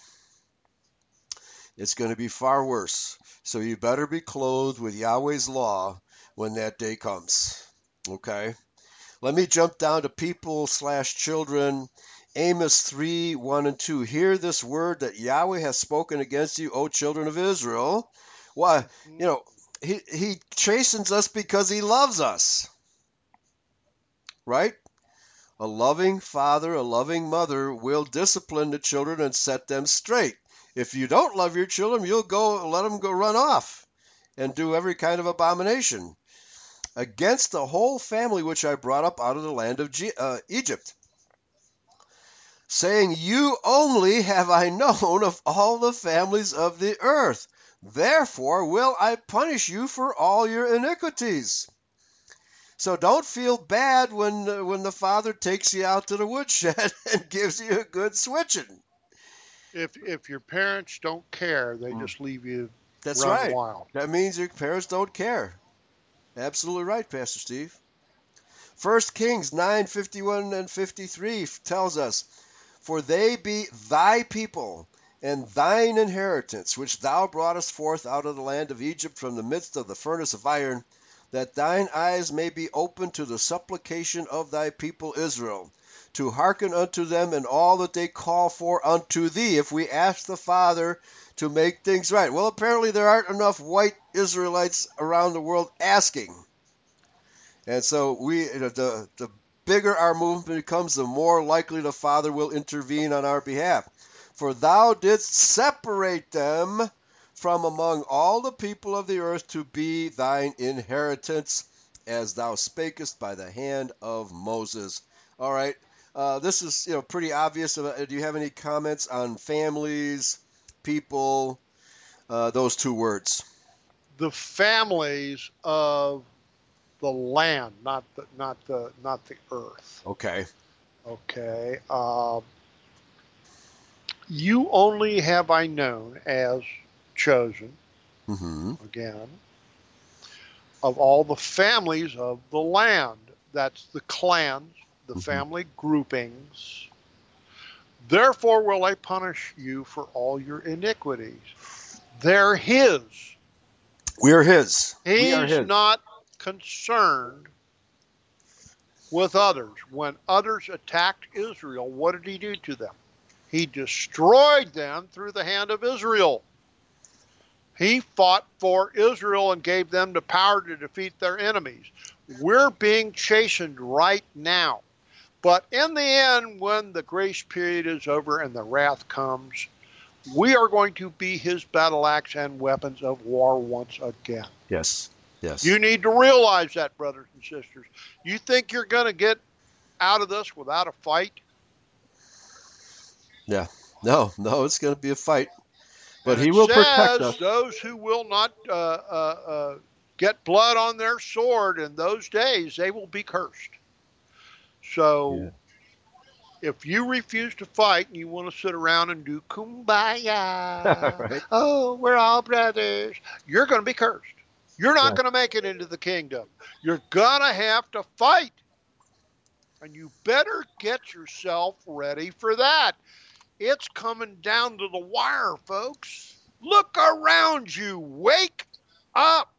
It's going to be far worse. So you better be clothed with Yahweh's law when that day comes. Okay? Let me jump down to people slash children. Amos three, one and two. Hear this word that Yahweh has spoken against you, O children of Israel. Why? You know, he, he chastens us because he loves us. Right? A loving father, a loving mother will discipline the children and set them straight. If you don't love your children, you'll go let them go run off and do every kind of abomination against the whole family which I brought up out of the land of G- uh, Egypt. saying, you only have I known of all the families of the earth. Therefore will I punish you for all your iniquities. So don't feel bad when uh, when the father takes you out to the woodshed and gives you a good switching. If if your parents don't care, they Mm. just leave you That's run right. wild. That means your parents don't care. Absolutely right, Pastor Steve. First Kings nine fifty-one and fifty-three tells us, for they be thy people and thine inheritance, which thou broughtest forth out of the land of Egypt from the midst of the furnace of iron, that thine eyes may be open to the supplication of thy people Israel, to hearken unto them in all that they call for unto thee. If we ask the Father to make things right. Well, apparently there aren't enough white Israelites around the world asking. And so we, the, the bigger our movement becomes, the more likely the Father will intervene on our behalf. For thou didst separate them from among all the people of the earth to be thine inheritance, as thou spakest by the hand of Moses. All right, uh, this is you know pretty obvious. Do you have any comments on families, people, uh, those two words? The families of the land, not the not the not the earth. Okay. Okay. Um, you only have I known as chosen. Mm-hmm. Again, of all the families of the land. That's the clans, the mm-hmm. family groupings. Therefore will I punish you for all your iniquities. They're his. We are his. He's we are his. not concerned with others. When others attacked Israel, what did he do to them? He destroyed them through the hand of Israel. He fought for Israel and gave them the power to defeat their enemies. We're being chastened right now. But in the end, when the grace period is over and the wrath comes, we are going to be his battle axe and weapons of war once again. Yes, yes. You need to realize that, brothers and sisters. You think you're going to get out of this without a fight? Yeah. No, no, it's going to be a fight. But and he it will says, protect us. Those who will not uh, uh, uh, get blood on their sword in those days, they will be cursed. So yeah. If you refuse to fight and you want to sit around and do kumbaya, right. Oh, we're all brothers, you're going to be cursed. You're not yeah. going to make it into the kingdom. You're going to have to fight. And you better get yourself ready for that. It's coming down to the wire, folks. Look around you. Wake up.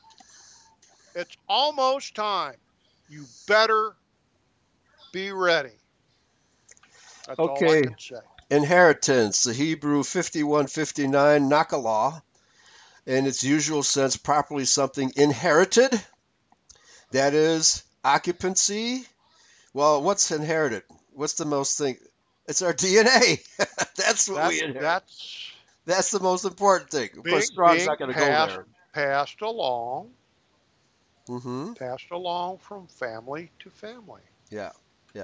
It's almost time. You better be ready. That's okay. all I can say. Inheritance, the Hebrew fifty-one fifty-nine, nakalah, in its usual sense, properly something inherited. That is occupancy. Well, what's inherited? What's the most thing? It's our D N A. That's what that's, we inherit. That's, that's the most important thing. Of being, course, Strong's not going to go there. Passed along. Mm-hmm. Passed along from family to family. Yeah, yeah.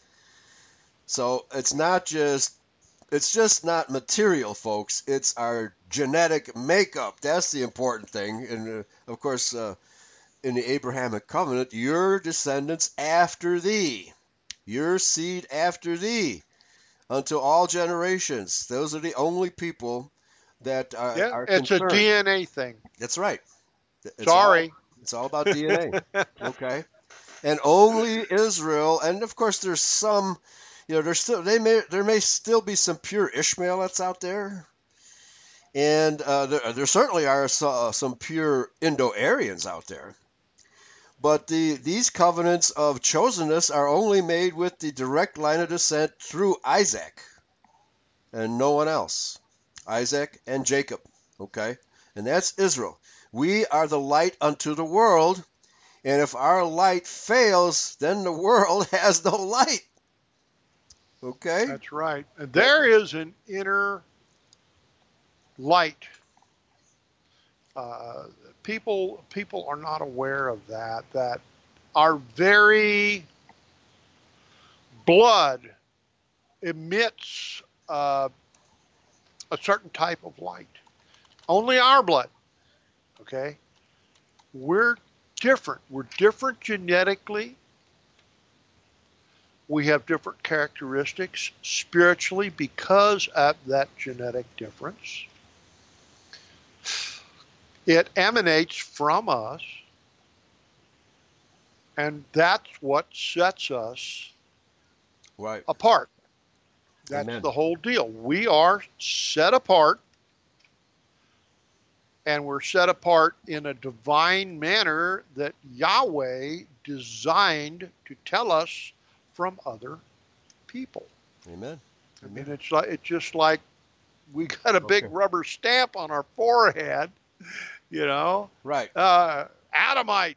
So it's not just, it's just not material, folks. It's our genetic makeup. That's the important thing. And uh, of course, uh, in the Abrahamic covenant, your descendants after thee, your seed after thee, unto all generations. Those are the only people that are, yeah, are it's concerned. a D N A thing. That's right. It's Sorry. All, it's all about D N A. Okay. And only Israel, and of course there's some, you know, there's still, they may, there may still be some pure Ishmaelites out there. And uh, there, there certainly are some, some pure Indo-Aryans out there. But the, these covenants of chosenness are only made with the direct line of descent through Isaac and no one else. Isaac and Jacob, okay? And that's Israel. We are the light unto the world, and if our light fails, then the world has no light. Okay? That's right. And there is an inner light. Uh, people people are not aware of that, that our very blood emits uh, a certain type of light. Only our blood. Okay? We're different. We're different genetically. We have different characteristics spiritually because of that genetic difference. It emanates from us, and that's what sets us right. apart. That's Amen. the whole deal. We are set apart, and we're set apart in a divine manner that Yahweh designed to tell us from other people. Amen. I Amen. mean, it's like it's just like we got a big Okay. rubber stamp on our forehead, you know. Right. Uh, Adamite.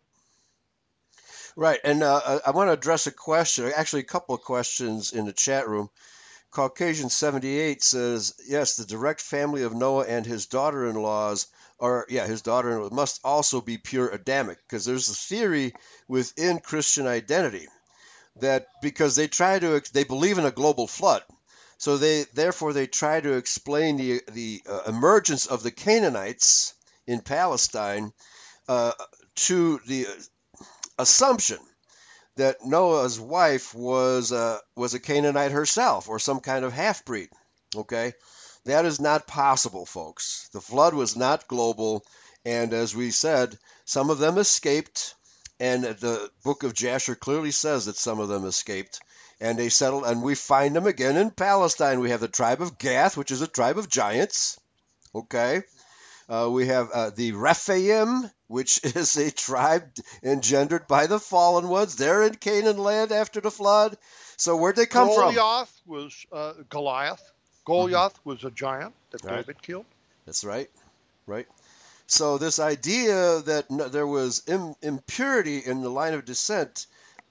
Right. And uh, I, I want to address a question, actually a couple of questions in the chat room. Caucasian seventy-eight says, yes, the direct family of Noah and his daughter-in-laws, or yeah, his daughter-in-law must also be pure Adamic, because there's a theory within Christian identity that because they try to, they believe in a global flood, so they therefore they try to explain the the uh, emergence of the Canaanites in Palestine uh, to the assumption that Noah's wife was uh, was a Canaanite herself or some kind of half-breed. Okay, that is not possible, folks. The flood was not global, and as we said, some of them escaped, and the book of Jasher clearly says that some of them escaped, and they settled, and we find them again in Palestine. We have the tribe of Gath, which is a tribe of giants. Okay. Uh, we have uh, the Rephaim, which is a tribe engendered by the fallen ones. They're in Canaan land after the flood. So where'd they come from? Goliath was uh, Goliath. Goliath mm-hmm. was a giant that right. David killed. That's right. Right. So this idea that no, there was im- impurity in the line of descent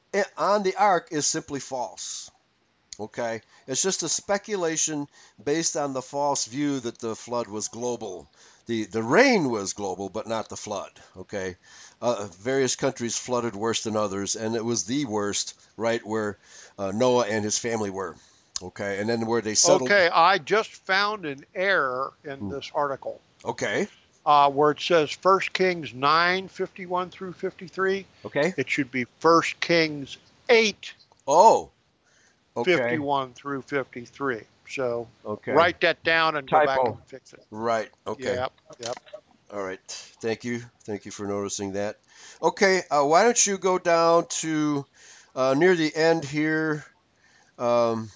on the ark is simply false. Okay? It's just a speculation based on the false view that the flood was global. The the rain was global, but not the flood. Okay, uh, various countries flooded worse than others, and it was the worst right where uh, Noah and his family were. Okay, and then where they settled. Okay, I just found an error in mm. this article. Okay. Uh, where it says First Kings nine fifty-one through fifty-three. Okay. It should be First Kings eight. Oh. Okay. fifty-one through fifty-three. So okay. write that down and Typo. go back and fix it. Right. Okay. Yep. Yep. All right. Thank you. Thank you for noticing that. Okay. Uh, why don't you go down to uh, near the end here? Um,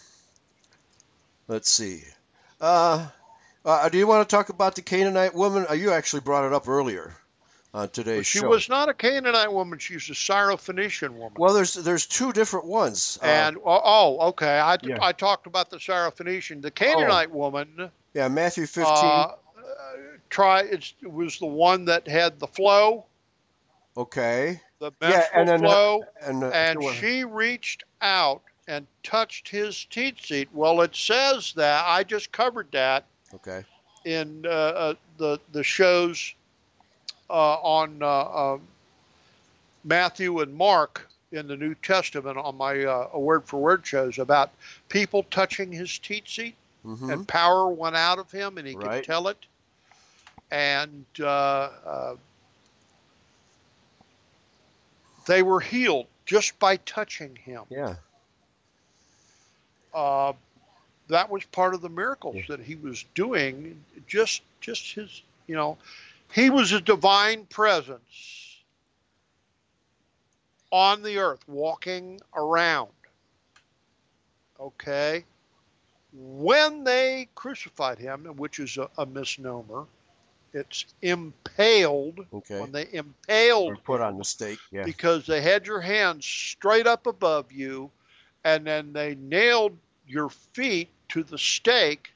let's see. Uh, uh, do you want to talk about the Canaanite woman? Uh, you actually brought it up earlier on today's well, she show. She was not a Canaanite woman. She was a Syrophoenician woman. Well, there's there's two different ones. And, uh, oh, okay. I, yeah. I talked about the Syrophoenician. The Canaanite oh. woman. Yeah, Matthew fifteen. Uh, try, it's, it was the one that had the flow. Okay. The menstrual yeah, and then, flow. Uh, and uh, and sure. she reached out and touched his teat seat. Well, it says that. I just covered that. Okay. In uh, uh, the, the shows uh, on uh, uh, Matthew and Mark in the New Testament on my uh, word for word shows about people touching his teat seat, mm-hmm. and power went out of him and he right. could tell it. And uh, uh, they were healed just by touching him. Yeah. Uh, that was part of the miracles yeah. that he was doing. Just, just his, you know, he was a divine presence on the earth, walking around. Okay. When they crucified him, which is a, a misnomer, it's impaled. Okay. When they impaled, or put on the stake, yeah. Because they had your hands straight up above you, and then they nailed your feet to the stake,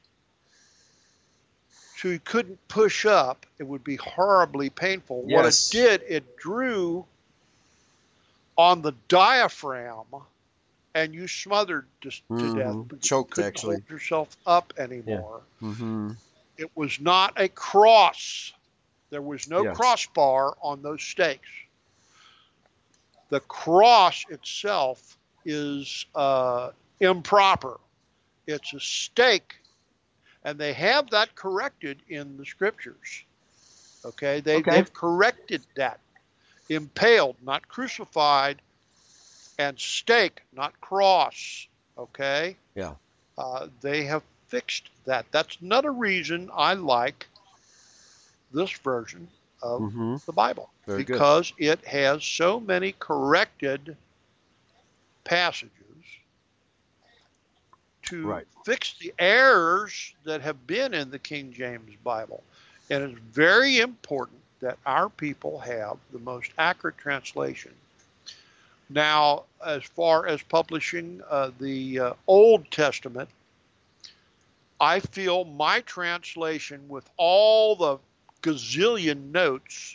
so you couldn't push up. It would be horribly painful. Yes. What it did, it drew on the diaphragm, and you smothered to, to mm-hmm. death. Choked, you couldn't actually. hold yourself up anymore. Yeah. Mm-hmm. It was not a cross. There was no yes. crossbar on those stakes. The cross itself is uh, improper. It's a stake. And they have that corrected in the scriptures. Okay? They, Okay. They've corrected that. Impaled, not crucified, and stake, not cross. Okay? Yeah. Uh, they have fixed that. That's another reason I like this version of Mm-hmm. the Bible. Very good. Because it has so many corrected passages to Right. fix the errors that have been in the King James Bible. And it's very important that our people have the most accurate translation. Now, as far as publishing uh, the uh, Old Testament, I feel my translation with all the gazillion notes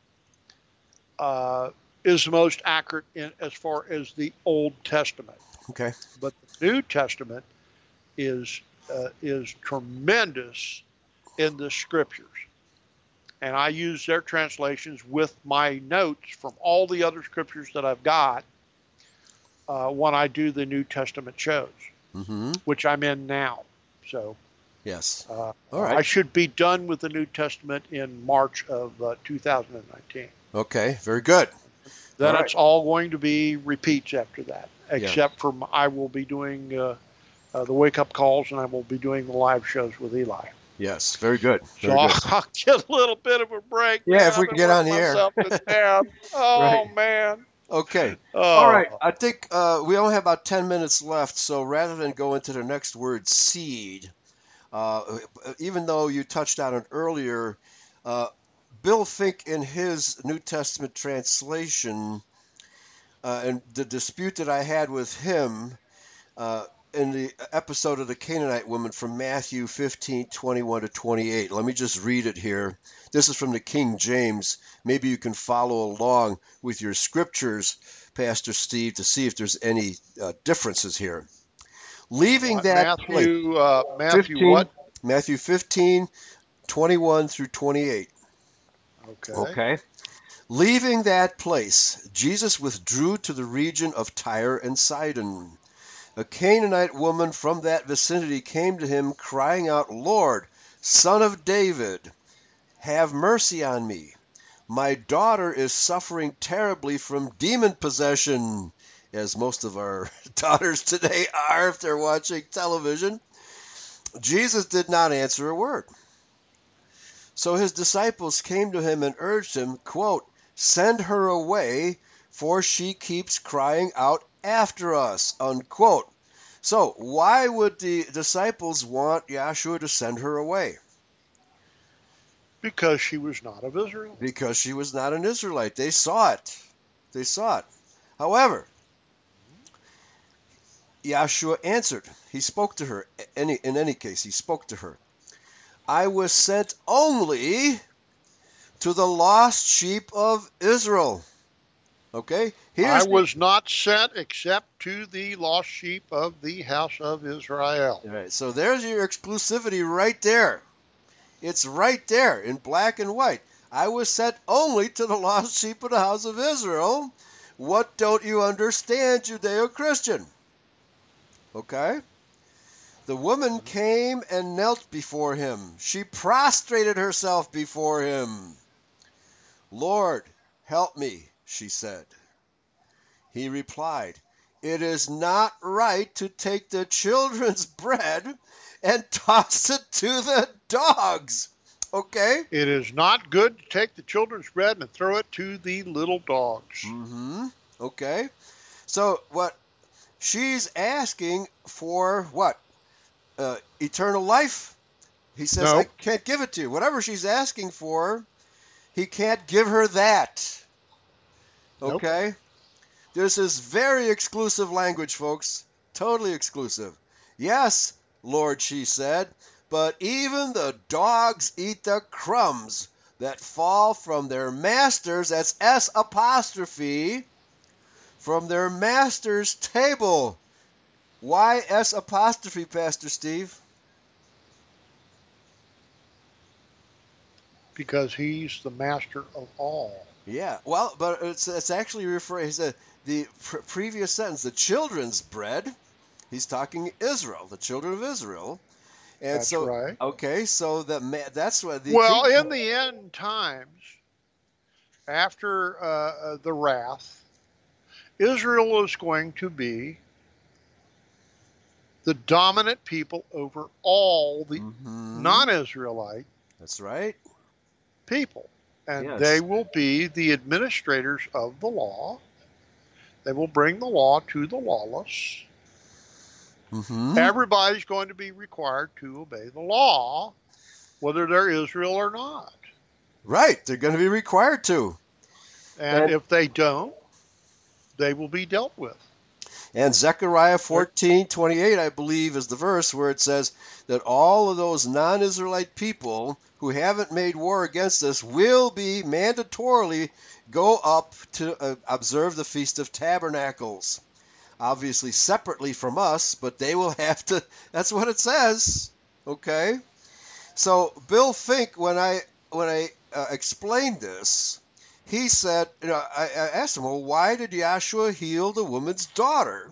uh, is the most accurate in, as far as the Old Testament. Okay. But the New Testament is uh, is tremendous in the scriptures. And I use their translations with my notes from all the other scriptures that I've got uh, when I do the New Testament shows, Mm-hmm. which I'm in now. So Yes. uh, All right. I should be done with the New Testament in March of uh, two thousand nineteen. Okay. Very good. Then All right. it's all going to be repeats after that, except for m- I will be doing uh, uh, the wake-up calls, and I will be doing the live shows with Eli. Yes. Very good. So Very I'll, good. I'll get a little bit of a break. Yeah, man. if we I've can been get on working the air. myself to death. Oh, Right. man. Okay. Oh. All right. I think uh, we only have about ten minutes left, so rather than go into the next word, seed, uh, even though you touched on it earlier, uh, Bill Fink in his New Testament translation, uh, and the dispute that I had with him uh, in the episode of the Canaanite woman from Matthew fifteen, twenty-one to twenty-eight. Let me just read it here. This is from the King James. Maybe you can follow along with your scriptures, Pastor Steve, to see if there's any uh, differences here. Leaving What, that place, Matthew, uh, Matthew fifteen, what? Matthew fifteen, twenty-one through twenty-eight. Okay. Okay. Leaving that place, Jesus withdrew to the region of Tyre and Sidon. A Canaanite woman from that vicinity came to him, crying out, "Lord, Son of David, have mercy on me. My daughter is suffering terribly from demon possession," as most of our daughters today are if they're watching television. Jesus did not answer a word. So his disciples came to him and urged him, quote, "Send her away, for she keeps crying out after us," unquote. So why would the disciples want Yahshua to send her away? Because she was not of Israel. Because she was not an Israelite. They saw it. They saw it. However, Yahshua answered. He spoke to her. Any, in any case, he spoke to her. "I was sent only to the lost sheep of Israel." Okay? Here's I the- was not sent except to the lost sheep of the house of Israel. All right, so there's your exclusivity right there. It's right there in black and white. I was sent only to the lost sheep of the house of Israel. What don't you understand, Judeo-Christian? Okay? The woman came and knelt before him. She prostrated herself before him. "Lord, help me," she said. He replied, "It is not right to take the children's bread and toss it to the dogs." Okay? It is not good to take the children's bread and throw it to the little dogs. Mm-hmm. Okay. So what she's asking for, what? Uh, eternal life? He says, No. "I can't give it to you." Whatever she's asking for, he can't give her that. Nope. Okay? This is very exclusive language, folks. Totally exclusive. "Yes, Lord," she said, "but even the dogs eat the crumbs that fall from their masters," that's S apostrophe, "from their master's table." Why S apostrophe, Pastor Steve? Because he's the master of all. Yeah, well, but it's, it's actually referring, he said, the pr- previous sentence, the children's bread. He's talking Israel, the children of Israel. And That's so, right. Okay, so the, that's what the Well, king, in the end times, after uh, the wrath, Israel is going to be the dominant people over all the mm-hmm. non-Israelite That's right. people. And Yes. they will be the administrators of the law. They will bring the law to the lawless. Mm-hmm. Everybody's going to be required to obey the law, whether they're Israel or not. Right. They're going to be required to. And, and if they don't, they will be dealt with. And Zechariah fourteen twenty-eight, I believe, is the verse where it says that all of those non-Israelite people who haven't made war against us will be mandatorily go up to uh, observe the Feast of Tabernacles. Obviously separately from us, but they will have to. That's what it says. Okay? So Bill Fink, when I when I uh, explained this, he said, you know, I, I asked him, well, why did Yahshua heal the woman's daughter?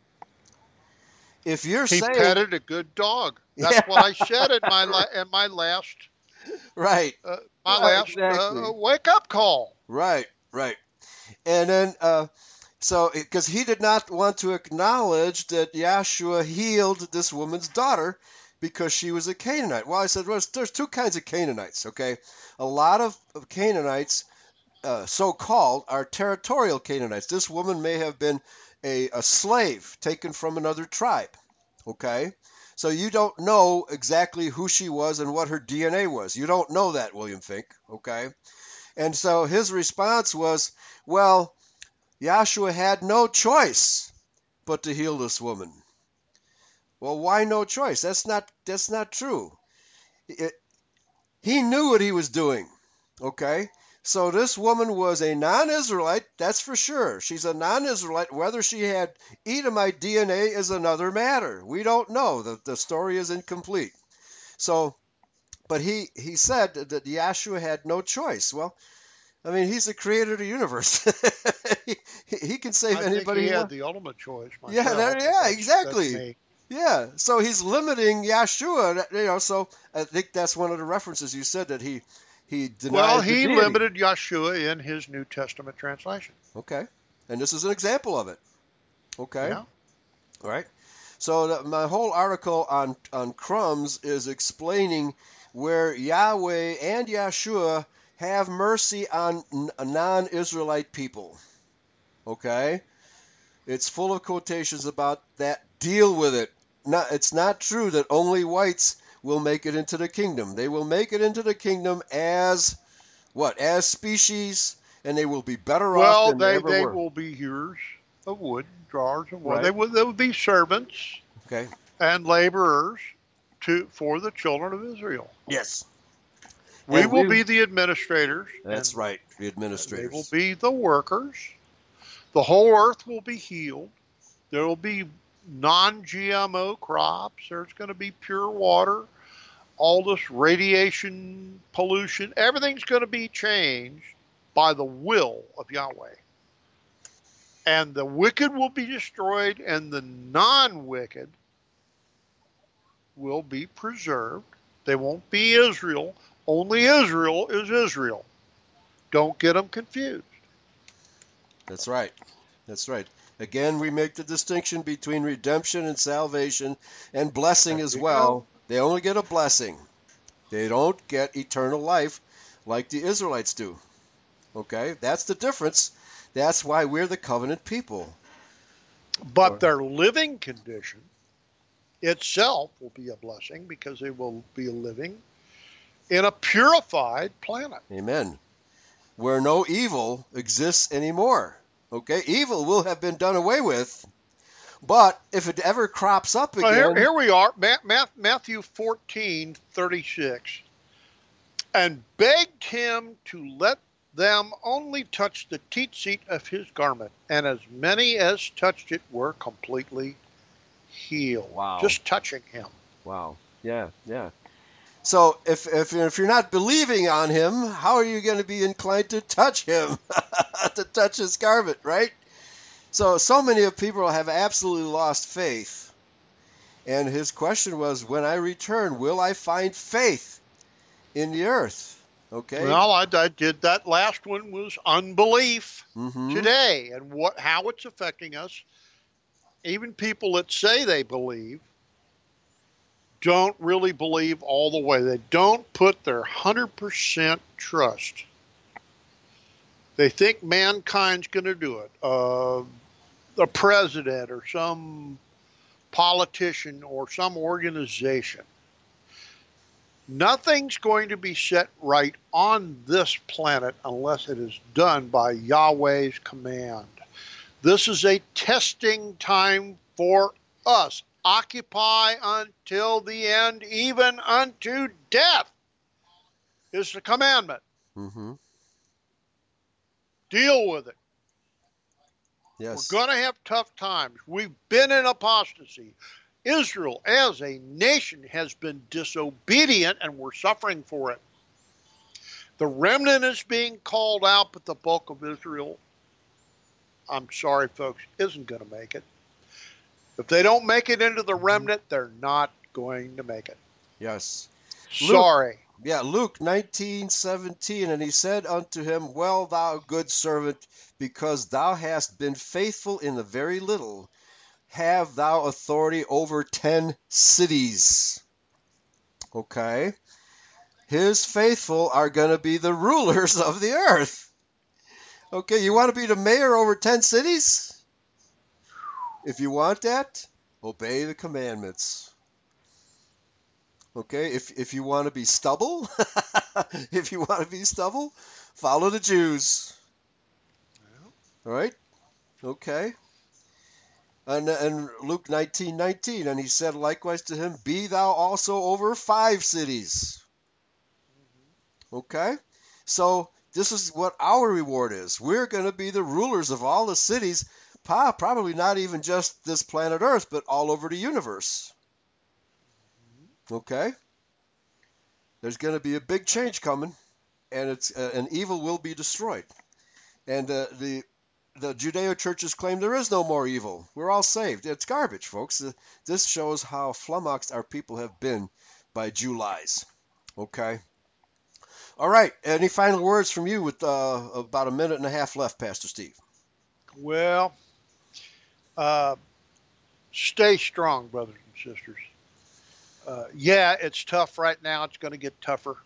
If you're he saying... petted a good dog. That's yeah. what I said in my la- in my last right uh, my right, last exactly. uh, wake up call. Right, right. And then, uh, so because he did not want to acknowledge that Yahshua healed this woman's daughter because she was a Canaanite. Well, I said, well, there's two kinds of Canaanites. Okay, a lot of, of Canaanites. Uh, so-called are territorial Canaanites. This woman may have been a, a slave taken from another tribe, okay? So you don't know exactly who she was and what her D N A was. You don't know that, William Fink, okay? And so his response was, well, Yahshua had no choice but to heal this woman. Well, why no choice? That's not, that's not true. It, he knew what he was doing, okay? So this woman was a non-Israelite, that's for sure. She's a non-Israelite. Whether she had Edomite D N A is another matter. We don't know. The, the story is incomplete. So, but he, he said that Yahshua had no choice. Well, I mean, he's the creator of the universe. he, he can save I anybody. Think he he had the ultimate choice. Myself. Yeah, there, yeah, that's, exactly. That's yeah, so he's limiting Yahshua. You know, so I think that's one of the references you said that he. He denied well, he the deity. limited Yahshua in his New Testament translation. Okay. And this is an example of it. Okay. Yeah. All right. So the, my whole article on, on crumbs is explaining where Yahweh and Yahshua have mercy on n- non-Israelite people. Okay. It's full of quotations about that. Deal with it. Not, it's not true that only whites will make it into the kingdom. They will make it into the kingdom as what? As species, and they will be better well, off than they, they ever they were. will be hewers of wood, drawers of wood. Right. They will they will be servants Okay. and laborers to for the children of Israel. Yes. We And will we- be the administrators. That's and right. The administrators. They will be the workers. The whole earth will be healed. There will be non-G M O crops. There's going to be pure water. All this radiation pollution, everything's going to be changed by the will of Yahweh. And the wicked will be destroyed, and the non-wicked will be preserved. They won't be Israel. Only Israel is Israel. Don't get them confused. That's right. That's right. Again, we make the distinction between redemption and salvation and blessing There as you well. go. They only get a blessing. They don't get eternal life like the Israelites do. Okay? That's the difference. That's why we're the covenant people. But Or- their living condition itself will be a blessing because they will be living in a purified planet. Amen. Where no evil exists anymore. Okay? Evil will have been done away with. But if it ever crops up again... Well, here, here we are, Ma- Ma- Matthew fourteen thirty-six. And begged him to let them only touch the teat of his garment, and as many as touched it were completely healed. Wow. Just touching him. Wow. Yeah, yeah. So if if if you're not believing on him, how are you going to be inclined to touch him? To touch his garment, right? So so many of people have absolutely lost faith And his question was, when I return, will I find faith in the earth? Okay. Well, I, I did that last one was unbelief mm-hmm. today and what how it's affecting us. Even people that say they believe don't really believe all the way. They don't put their one hundred percent trust. They think mankind's going to do it. Uh, the president or some politician or some organization. Nothing's going to be set right on this planet unless it is done by Yahweh's command. This is a testing time for us. Occupy until the end, even unto death, is the commandment. Mm-hmm. Deal with it. Yes. We're going to have tough times. We've been in apostasy. Israel as a nation has been disobedient and we're suffering for it. The remnant is being called out, but the bulk of Israel, I'm sorry, folks, isn't going to make it. If they don't make it into the remnant, they're not going to make it. Yes. Sorry. Luke, yeah, Luke nineteen seventeen, and he said unto him, well, thou good servant, because thou hast been faithful in the very little, have thou authority over ten cities. Okay. His faithful are going to be the rulers of the earth. Okay, you want to be the mayor over ten cities? If you want that, obey the commandments. Okay, if if you want to be stubble, if you want to be stubble, follow the Jews. All right? Okay. And, and Luke nineteen nineteen, and he said likewise to him, be thou also over five cities. Okay? So this is what our reward is. We're going to be the rulers of all the cities, probably not even just this planet Earth, but all over the universe. Okay? There's going to be a big change coming, and it's uh, and evil will be destroyed. And uh, the the Judeo churches claim there is no more evil. We're all saved. It's garbage, folks. Uh, this shows how flummoxed our people have been by Jew lies. Okay? All right. Any final words from you with uh, about a minute and a half left, Pastor Steve? Well, uh, stay strong, brothers and sisters. Uh, yeah, it's tough right now. It's going to get tougher.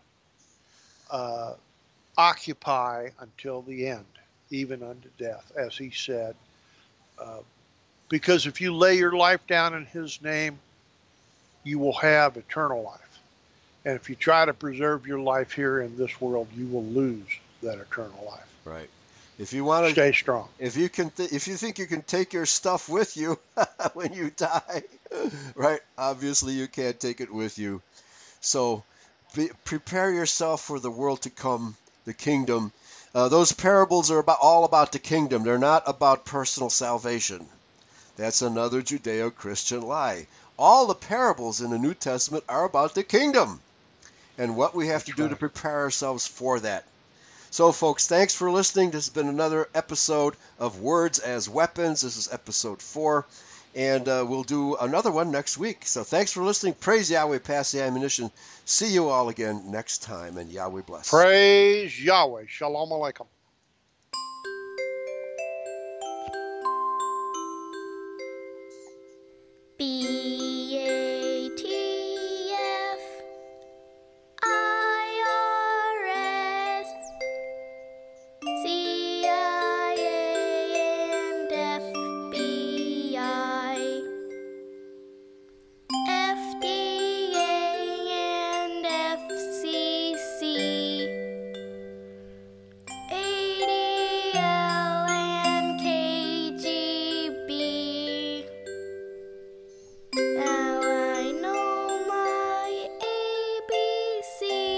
Uh, occupy until the end, even unto death, as he said. Uh, because if you lay your life down in his name, you will have eternal life. And if you try to preserve your life here in this world, you will lose that eternal life. Right. If you want to stay strong, if you can, th- if you think you can take your stuff with you when you die, right? Obviously, you can't take it with you. So, be, prepare yourself for the world to come, the kingdom. Uh, those parables are about all about the kingdom. They're not about personal salvation. That's another Judeo-Christian lie. All the parables in the New Testament are about the kingdom and what we have That's to do right. to prepare ourselves for that. So, folks, thanks for listening. This has been another episode of Words as Weapons. This is episode four, and uh, we'll do another one next week. So thanks for listening. Praise Yahweh, pass the ammunition. See you all again next time, and Yahweh bless. Praise Yahweh. Shalom Aleichem.